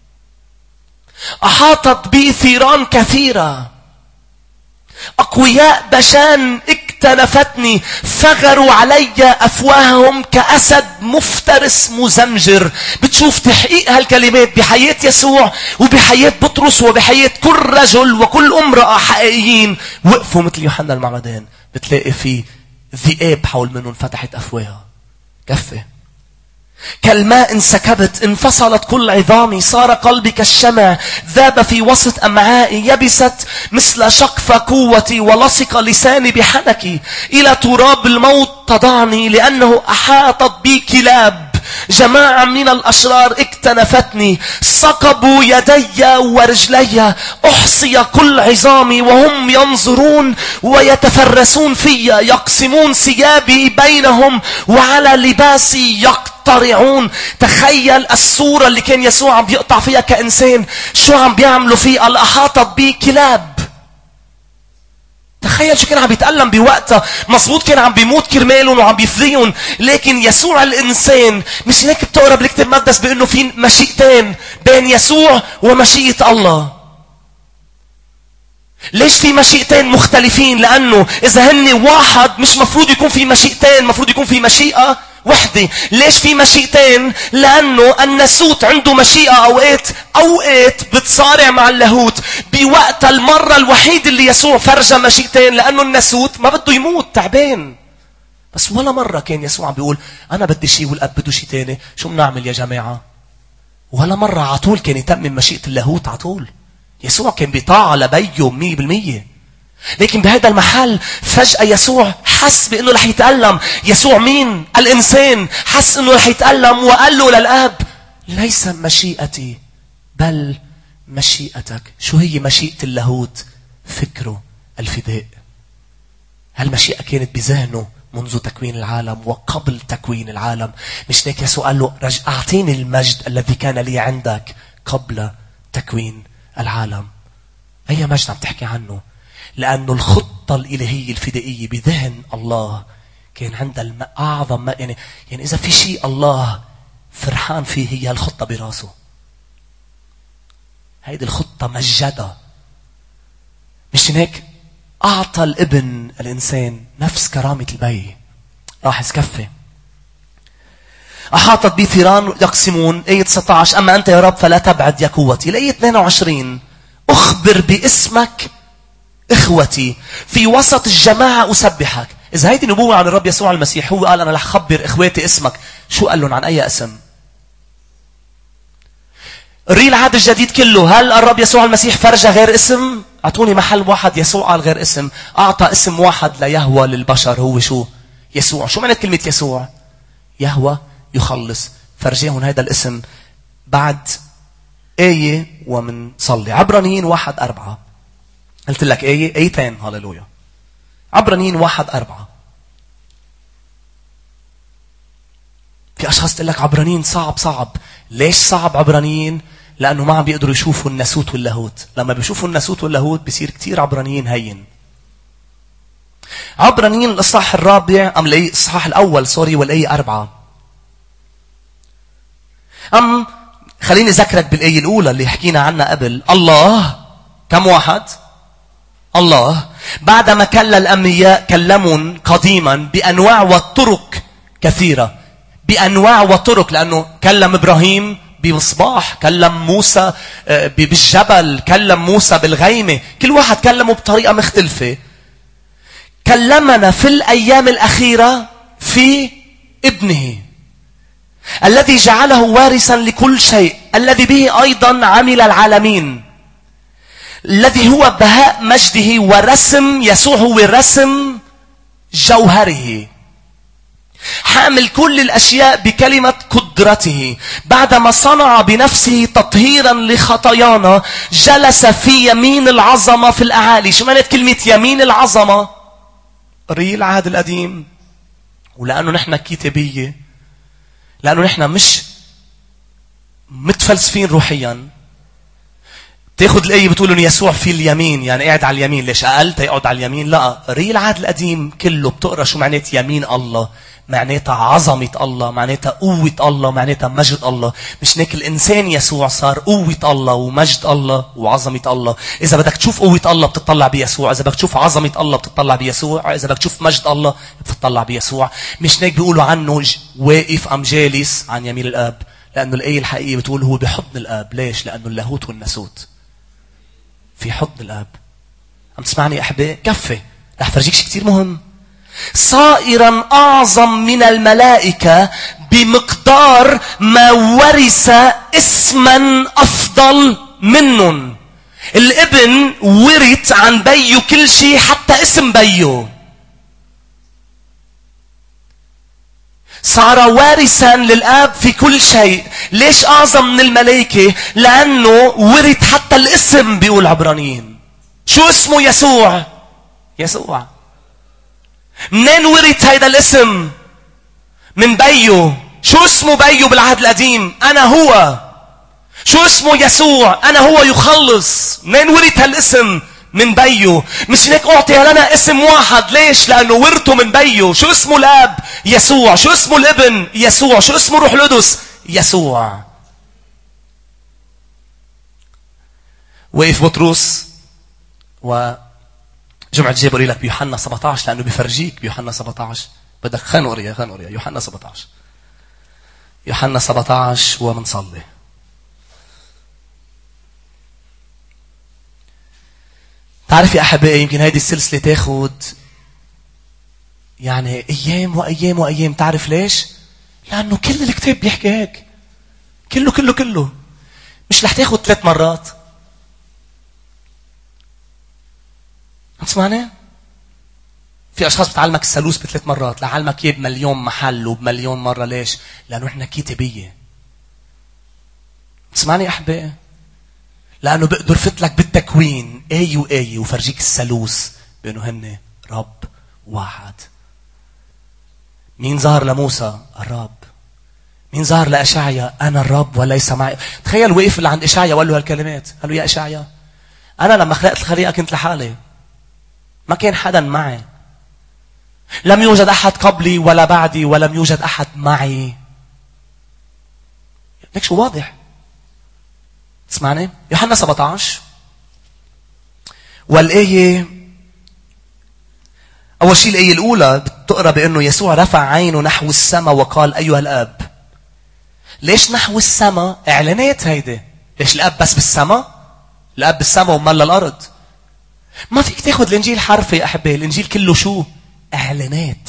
أحاطت بي ثيران كثيرة، أقوياء بشان اكتنفتني. فغروا علي أفواههم كأسد مفترس مزمجر. بتشوف تحقيق هالكلمات بحياة يسوع وبحياة بطرس وبحياة كل رجل وكل امرأة حقيقيين وقفوا مثل يوحنا المعمدان. بتلاقي في ذئاب حول منهم فتحت أفواهها. كفي. كالماء انسكبت، انفصلت كل عظامي، صار قلبي كالشمع، ذاب في وسط أمعائي، يبست مثل شقف قوتي، ولصق لساني بحنكي. إلى تراب الموت تضعني، لأنه أحاطت بي كلاب، جماعة من الأشرار اكتنفتني. ثقبوا يدي ورجلي، أحصي كل عظامي، وهم ينظرون ويتفرسون في، يقسمون ثيابي بينهم، وعلى لباسي يقترعون. تخيل الصورة اللي كان يسوع عم بيقطع فيها كإنسان، شو عم بيعملوا فيه؟ الأحاطت بي كلاب. تخيل شو كان عم بيتألم بوقتها. مظبوط كان عم بيموت كرمالهم وعم بيفديهم، لكن يسوع الإنسان. مش هيك بتقرا بالكتاب المقدس بأنه في مشيئتين بين يسوع ومشيئة الله؟ ليش في مشيئتين مختلفين؟ لأنه إذا هن واحد مش مفروض يكون في مشيئتين، مفروض يكون في مشيئة وحدة. ليش في مشيئتين؟ لأنه الناسوت عنده مشيئة أوقات أوقات بتصارع مع اللاهوت. بوقت المرة الوحيدة اللي يسوع فرجى مشيئتين، لأنه الناسوت ما بده يموت، تعبان. بس ولا مرة كان يسوع بيقول أنا بدي شيء والأب بده شيء تاني، شو بنعمل يا جماعة؟ ولا مرة عطول كان يتمم مشيئة اللاهوت عطول. يسوع كان بيطاع لبيه مية بالمية. لكن بهذا المحل فجأة يسوع حس بأنه رح يتألم. يسوع مين؟ الإنسان. حس أنه رح يتألم وقال له للآب ليس مشيئتي بل مشيئتك. شو هي مشيئة اللاهوت؟ فكره الفداء. هالمشيئة كانت بذهنه منذ تكوين العالم وقبل تكوين العالم. مش هيك يسوع قال له رج أعطيني المجد الذي كان لي عندك قبل تكوين العالم. أي مجد عم تحكي عنه؟ لأنه الخطة الإلهية الفدائية بذهن الله كان عندها أعظم ما يعني يعني إذا في شيء الله فرحان فيه هي الخطة براسه. هيدي الخطة مجدة. مش هيك أعطى الابن الإنسان نفس كرامة البي. راح يسكفي. أحاطت بي ثيران يقسمون. آية تسعة عشر أما أنت يا رب فلا تبعد يا قوتي. الآية اثنين وعشرين أخبر باسمك إخوتي، في وسط الجماعة أسبحك. إذا هيدي نبوة عن الرب يسوع المسيح، هو قال أنا رح أخبر إخواتي اسمك. شو قال لهم؟ عن أي اسم؟ ري العهد الجديد كله. هل الرب يسوع المسيح فرجى غير اسم؟ أعطوني محل واحد يسوع قال غير اسم. أعطى اسم واحد ليهوى للبشر، هو شو؟ يسوع. شو معنى كلمة يسوع؟ يهوى يخلص. فرجيهم هذا الاسم بعد آية ومن صلي. عبرانيين واحد أربعة. قلت لك آية آيتين. هاللويا. عبرانيين واحد أربعة. في أشخاص تقول لك عبرانيين صعب صعب. ليش صعب عبرانيين؟ لأنه ما عم بيقدروا يشوفوا الناسوت واللاهوت. لما بيشوفوا الناسوت واللاهوت بيصير كتير عبرانيين هين. عبرانيين الإصحاح الرابع أم الإصحاح الأول سوري والآية أربعة. أم خليني أذكرك بالآية الأولى اللي حكينا عنها قبل. الله كم واحد؟ الله بعدما كلم الأنبياء كلمون قديما بأنواع وطرق كثيرة. بأنواع وطرق، لأنه كلم إبراهيم بمصباح، كلم موسى بالجبل، كلم موسى بالغيمة. كل واحد كلمه بطريقة مختلفة. كلمنا في الأيام الأخيرة في ابنه الذي جعله وارثا لكل شيء، الذي به أيضا عمل العالمين، الذي هو بهاء مجده ورسم. يسوع هو رسم جوهره، حامل كل الأشياء بكلمة قدرته. بعدما صنع بنفسه تطهيرا لخطايانا جلس في يمين العظمة في الأعالي. شو معنى كلمة يمين العظمة؟ ري العهد القديم. ولأنه نحن كتابية، لأنه نحن مش متفلسفين روحيا، تاخذ الآية بتقول إنه يسوع في اليمين، يعني قاعد على اليمين. ليش أقل تقعد على اليمين؟ لا، ري العهد القديم كله بتقرأ شو معنات يمين الله. معناتها عظمة الله، معناتها قوة الله، معناتها مجد الله. مش هيك الإنسان يسوع صار قوة الله ومجد الله وعظمة الله. إذا بدك تشوف قوة الله بتطلع بيسوع، إذا بدك تشوف عظمة الله بتطلع بيسوع، إذا بدك تشوف مجد الله بتطلع بيسوع. مش هيك بيقولوا عنه واقف أم جالس عن يمين الآب، لأنه الآية الحقيقية بتقول هو بحضن الآب. ليش؟ لأنه اللاهوت والناسوت في حضن الآب. عم تسمعني أحبائي؟ كفي رح فرجيك شيء كتير مهم. صائرا أعظم من الملائكة بمقدار دار ما ورث اسما أفضل منهم. الابن ورث عن بيه كل شيء حتى اسم بيه. صار وارثا للآب في كل شيء. ليش أعظم من الملائكة؟ لأنه ورث حتى الاسم بيقول عبرانيين. شو اسمه؟ يسوع. يسوع. منين ورث هيدا الاسم؟ من بيه. شو اسمه بيه بالعهد القديم؟ أنا هو. شو اسمه؟ يسوع. أنا هو يخلص. منين ورث هالاسم؟ من بيه. مش هيك أعطي لنا اسم واحد. ليش؟ لأنه ورثه من بيه. شو اسمه الآب؟ يسوع. شو اسمه الابن؟ يسوع. شو اسمه روح القدس؟ يسوع. وقف بطرس وجمعة جابوا لك بيوحنا سبعة عشر لأنه بيفرجيك بيوحنا سبعة عشر. بدك خنوريا خنوريا يوحنا سبعة عشر. يوحنا سبعة عشر ومنصلي. تعرف يا أحبائي يمكن هذه السلسلة تاخد يعني أيام وأيام وأيام. تعرف ليش؟ لأنه كل الكتاب بيحكي هيك. كله كله كله. مش رح تاخد ثلاث مرات. تسمعني؟ في أشخاص بتعلمك الثالوث بثلاث مرات. لعلمك إياه بمليون محل وبمليون مرة. ليش؟ لأنه إحنا كتابية. تسمعني يا أحبائي؟ لأنه بقدر فتلك بالتكوين آية وآية وفرجيك الثالوث بأنه هن رب واحد. مين ظهر لموسى؟ الرب. مين ظهر لأشعيا؟ أنا الرب وليس معي. تخيل وقف اللي عند إشعيا وقال له هالكلمات. قال له يا إشعيا أنا لما خلقت الخليقة كنت لحالي. ما كان حدا معي. لم يوجد أحد قبلي ولا بعدي ولم يوجد أحد معي. ليك شو واضح؟ تسمعني؟ يوحنا سبعة عشر والآية أول شيء الآية الأولى بتقرأ بأنه يسوع رفع عينه نحو السماء وقال أيها الآب. ليش نحو السماء؟ إعلانات هيدا. ليش الآب بس بالسماء؟ الآب بالسماء ومال الأرض. ما فيك تاخد الإنجيل حرفي يا أحبائي. الإنجيل كله شو؟ إعلانات.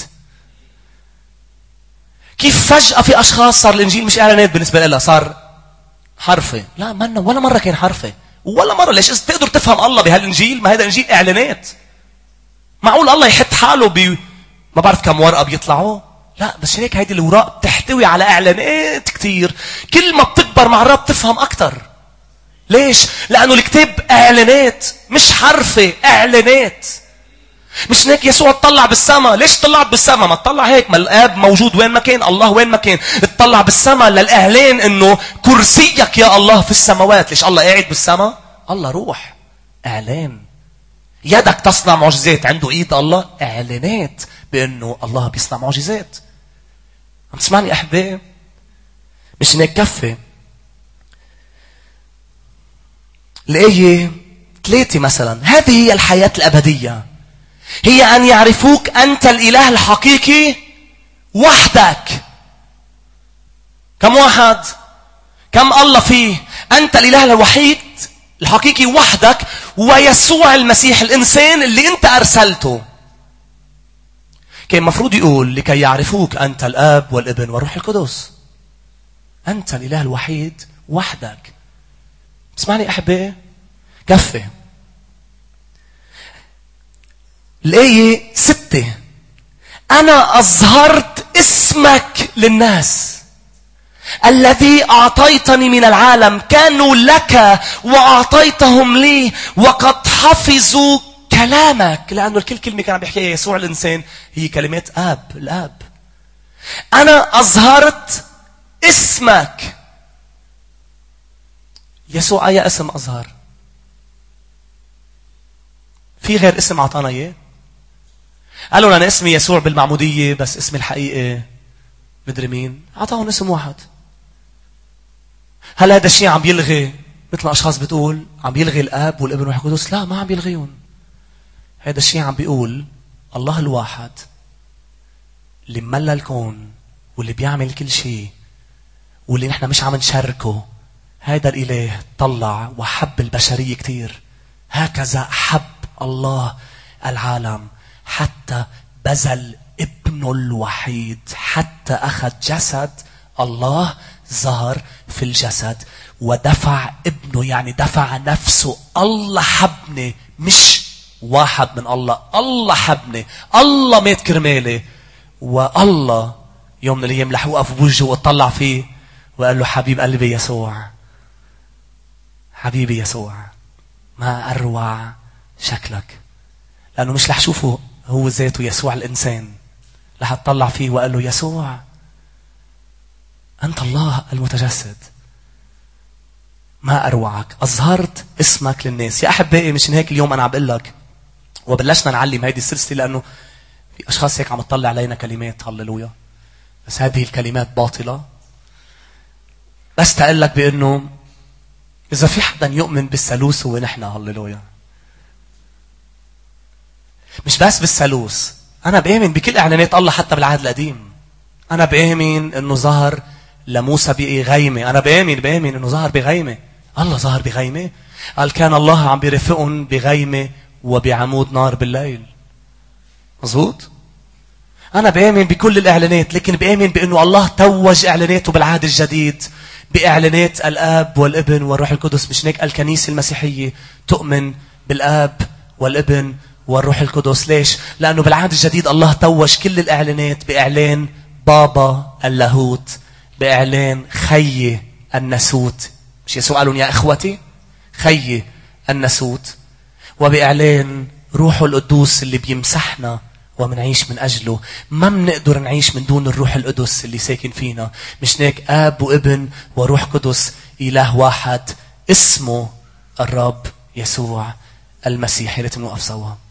كيف فجأة في أشخاص صار الإنجيل مش إعلانات بالنسبة لها، صار حرفي؟ لا منا ولا مرة كان حرفي ولا مرة. ليش تقدر تفهم الله بهالإنجيل؟ ما هذا إنجيل إعلانات. معقول الله يحط حاله ب ما بعرف كم ورقة بيطلعوا؟ لا بس هيك هيدي الأوراق بتحتوي على إعلانات كتير. كل ما بتكبر مع الرب تفهم أكتر. ليش؟ لأنه الكتاب إعلانات مش حرفي. إعلانات. مش هيك يسوع تطلع بالسماء. ليش طلعت بالسماء؟ ما تطلع هيك. ما الآب موجود وين ما كان، الله وين ما كان. تطلع بالسماء للإعلان إنه كرسيك يا الله في السماوات. ليش الله قاعد بالسماء؟ الله روح. إعلان. يدك تصنع معجزات. عنده إيد الله. إعلانات بأنه الله بيصنع معجزات. عم تسمعني أحبائي؟ مش هيك كفي. الآية ثلاثة مثلا. هذه هي الحياة الأبدية، هي أن يعرفوك أنت الإله الحقيقي وحدك. كم واحد؟ كم الله فيه؟ أنت الإله الوحيد الحقيقي وحدك ويسوع المسيح الإنسان اللي أنت أرسلته. كان مفروض يقول لكي يعرفوك أنت الآب والابن والروح القدس. أنت الإله الوحيد وحدك. اسمعني أحبائي كفي. الآية ستة. أنا أظهرت اسمك للناس الذي أعطيتني من العالم. كانوا لك وأعطيتهم لي وقد حفظوا كلامك. لأنه الكل كلمة كان عم بيحكيها يسوع الإنسان هي كلمات آب الآب. أنا أظهرت اسمك. يسوع أي اسم أظهر؟ في غير اسم أعطانا إياه؟ قالوا أنا اسمي يسوع بالمعمودية بس اسمي الحقيقي مدري مين. أعطاهم اسم واحد. هل هذا الشيء عم يلغي مثل ما أشخاص بتقول عم يلغي الآب والابن والروح القدس؟ لا ما عم يلغيهم. هذا الشيء عم بيقول الله الواحد اللي ملى الكون واللي بيعمل كل شيء واللي نحن مش عم نشاركه. هذا الإله طلع وحب البشرية كتير. هكذا حب الله العالم حتى بذل ابنه الوحيد، حتى أخذ جسد الله ظهر في الجسد ودفع ابنه، يعني دفع نفسه. الله حبني، مش واحد من الله، الله حبني، الله مات كرمالي. والله يوم من الايام رح يوقف بوجهه ويطلع فيه وقال له حبيب قلبي يسوع، حبيبي يسوع، ما اروع شكلك. لانه مش رح شوفه هو ذاته يسوع الانسان، رح اطلع فيه وقال له يسوع انت الله المتجسد، ما اروعك، اظهرت اسمك للناس. يا احبائي مشان هيك اليوم انا عم بقول لك وبلشنا نعلم هيدي السلسله، لانه في اشخاص هيك عم تطلع علينا كلمات هللويا بس هذه الكلمات باطله. بس تقول لك بانه اذا في حدا يؤمن بالثالوث هو نحن، هللويا. مش بس بالثالوث، انا بآمن بكل اعلانات الله حتى بالعهد القديم. انا بآمن انه ظهر لموسى بغيمه، انا بآمن بآمن انه ظهر بغيمه. الله ظهر بغيمه، قال كان الله عم بيرفقهم بغيمه وبعمود نار بالليل. مظبوط. انا بآمن بكل الاعلانات، لكن بآمن بانه الله توج اعلاناته بالعهد الجديد باعلانات الاب والابن والروح القدس. مش هيك الكنيسه المسيحيه تؤمن بالاب والابن والروح القدس؟ ليش؟ لانه بالعهد الجديد الله توج كل الاعلانات باعلان بابا اللاهوت، باعلان خي الناسوت. مش يسوع قالوا يا اخوتي خي الناسوت، وباعلان روحه القدوس اللي بيمسحنا ومنعيش من أجله. ما منقدر نعيش من دون الروح القدس اللي ساكن فينا. مش هيك آب وابن وروح قدس إله واحد اسمه الرب يسوع المسيح. يا ريت نوقف سوا.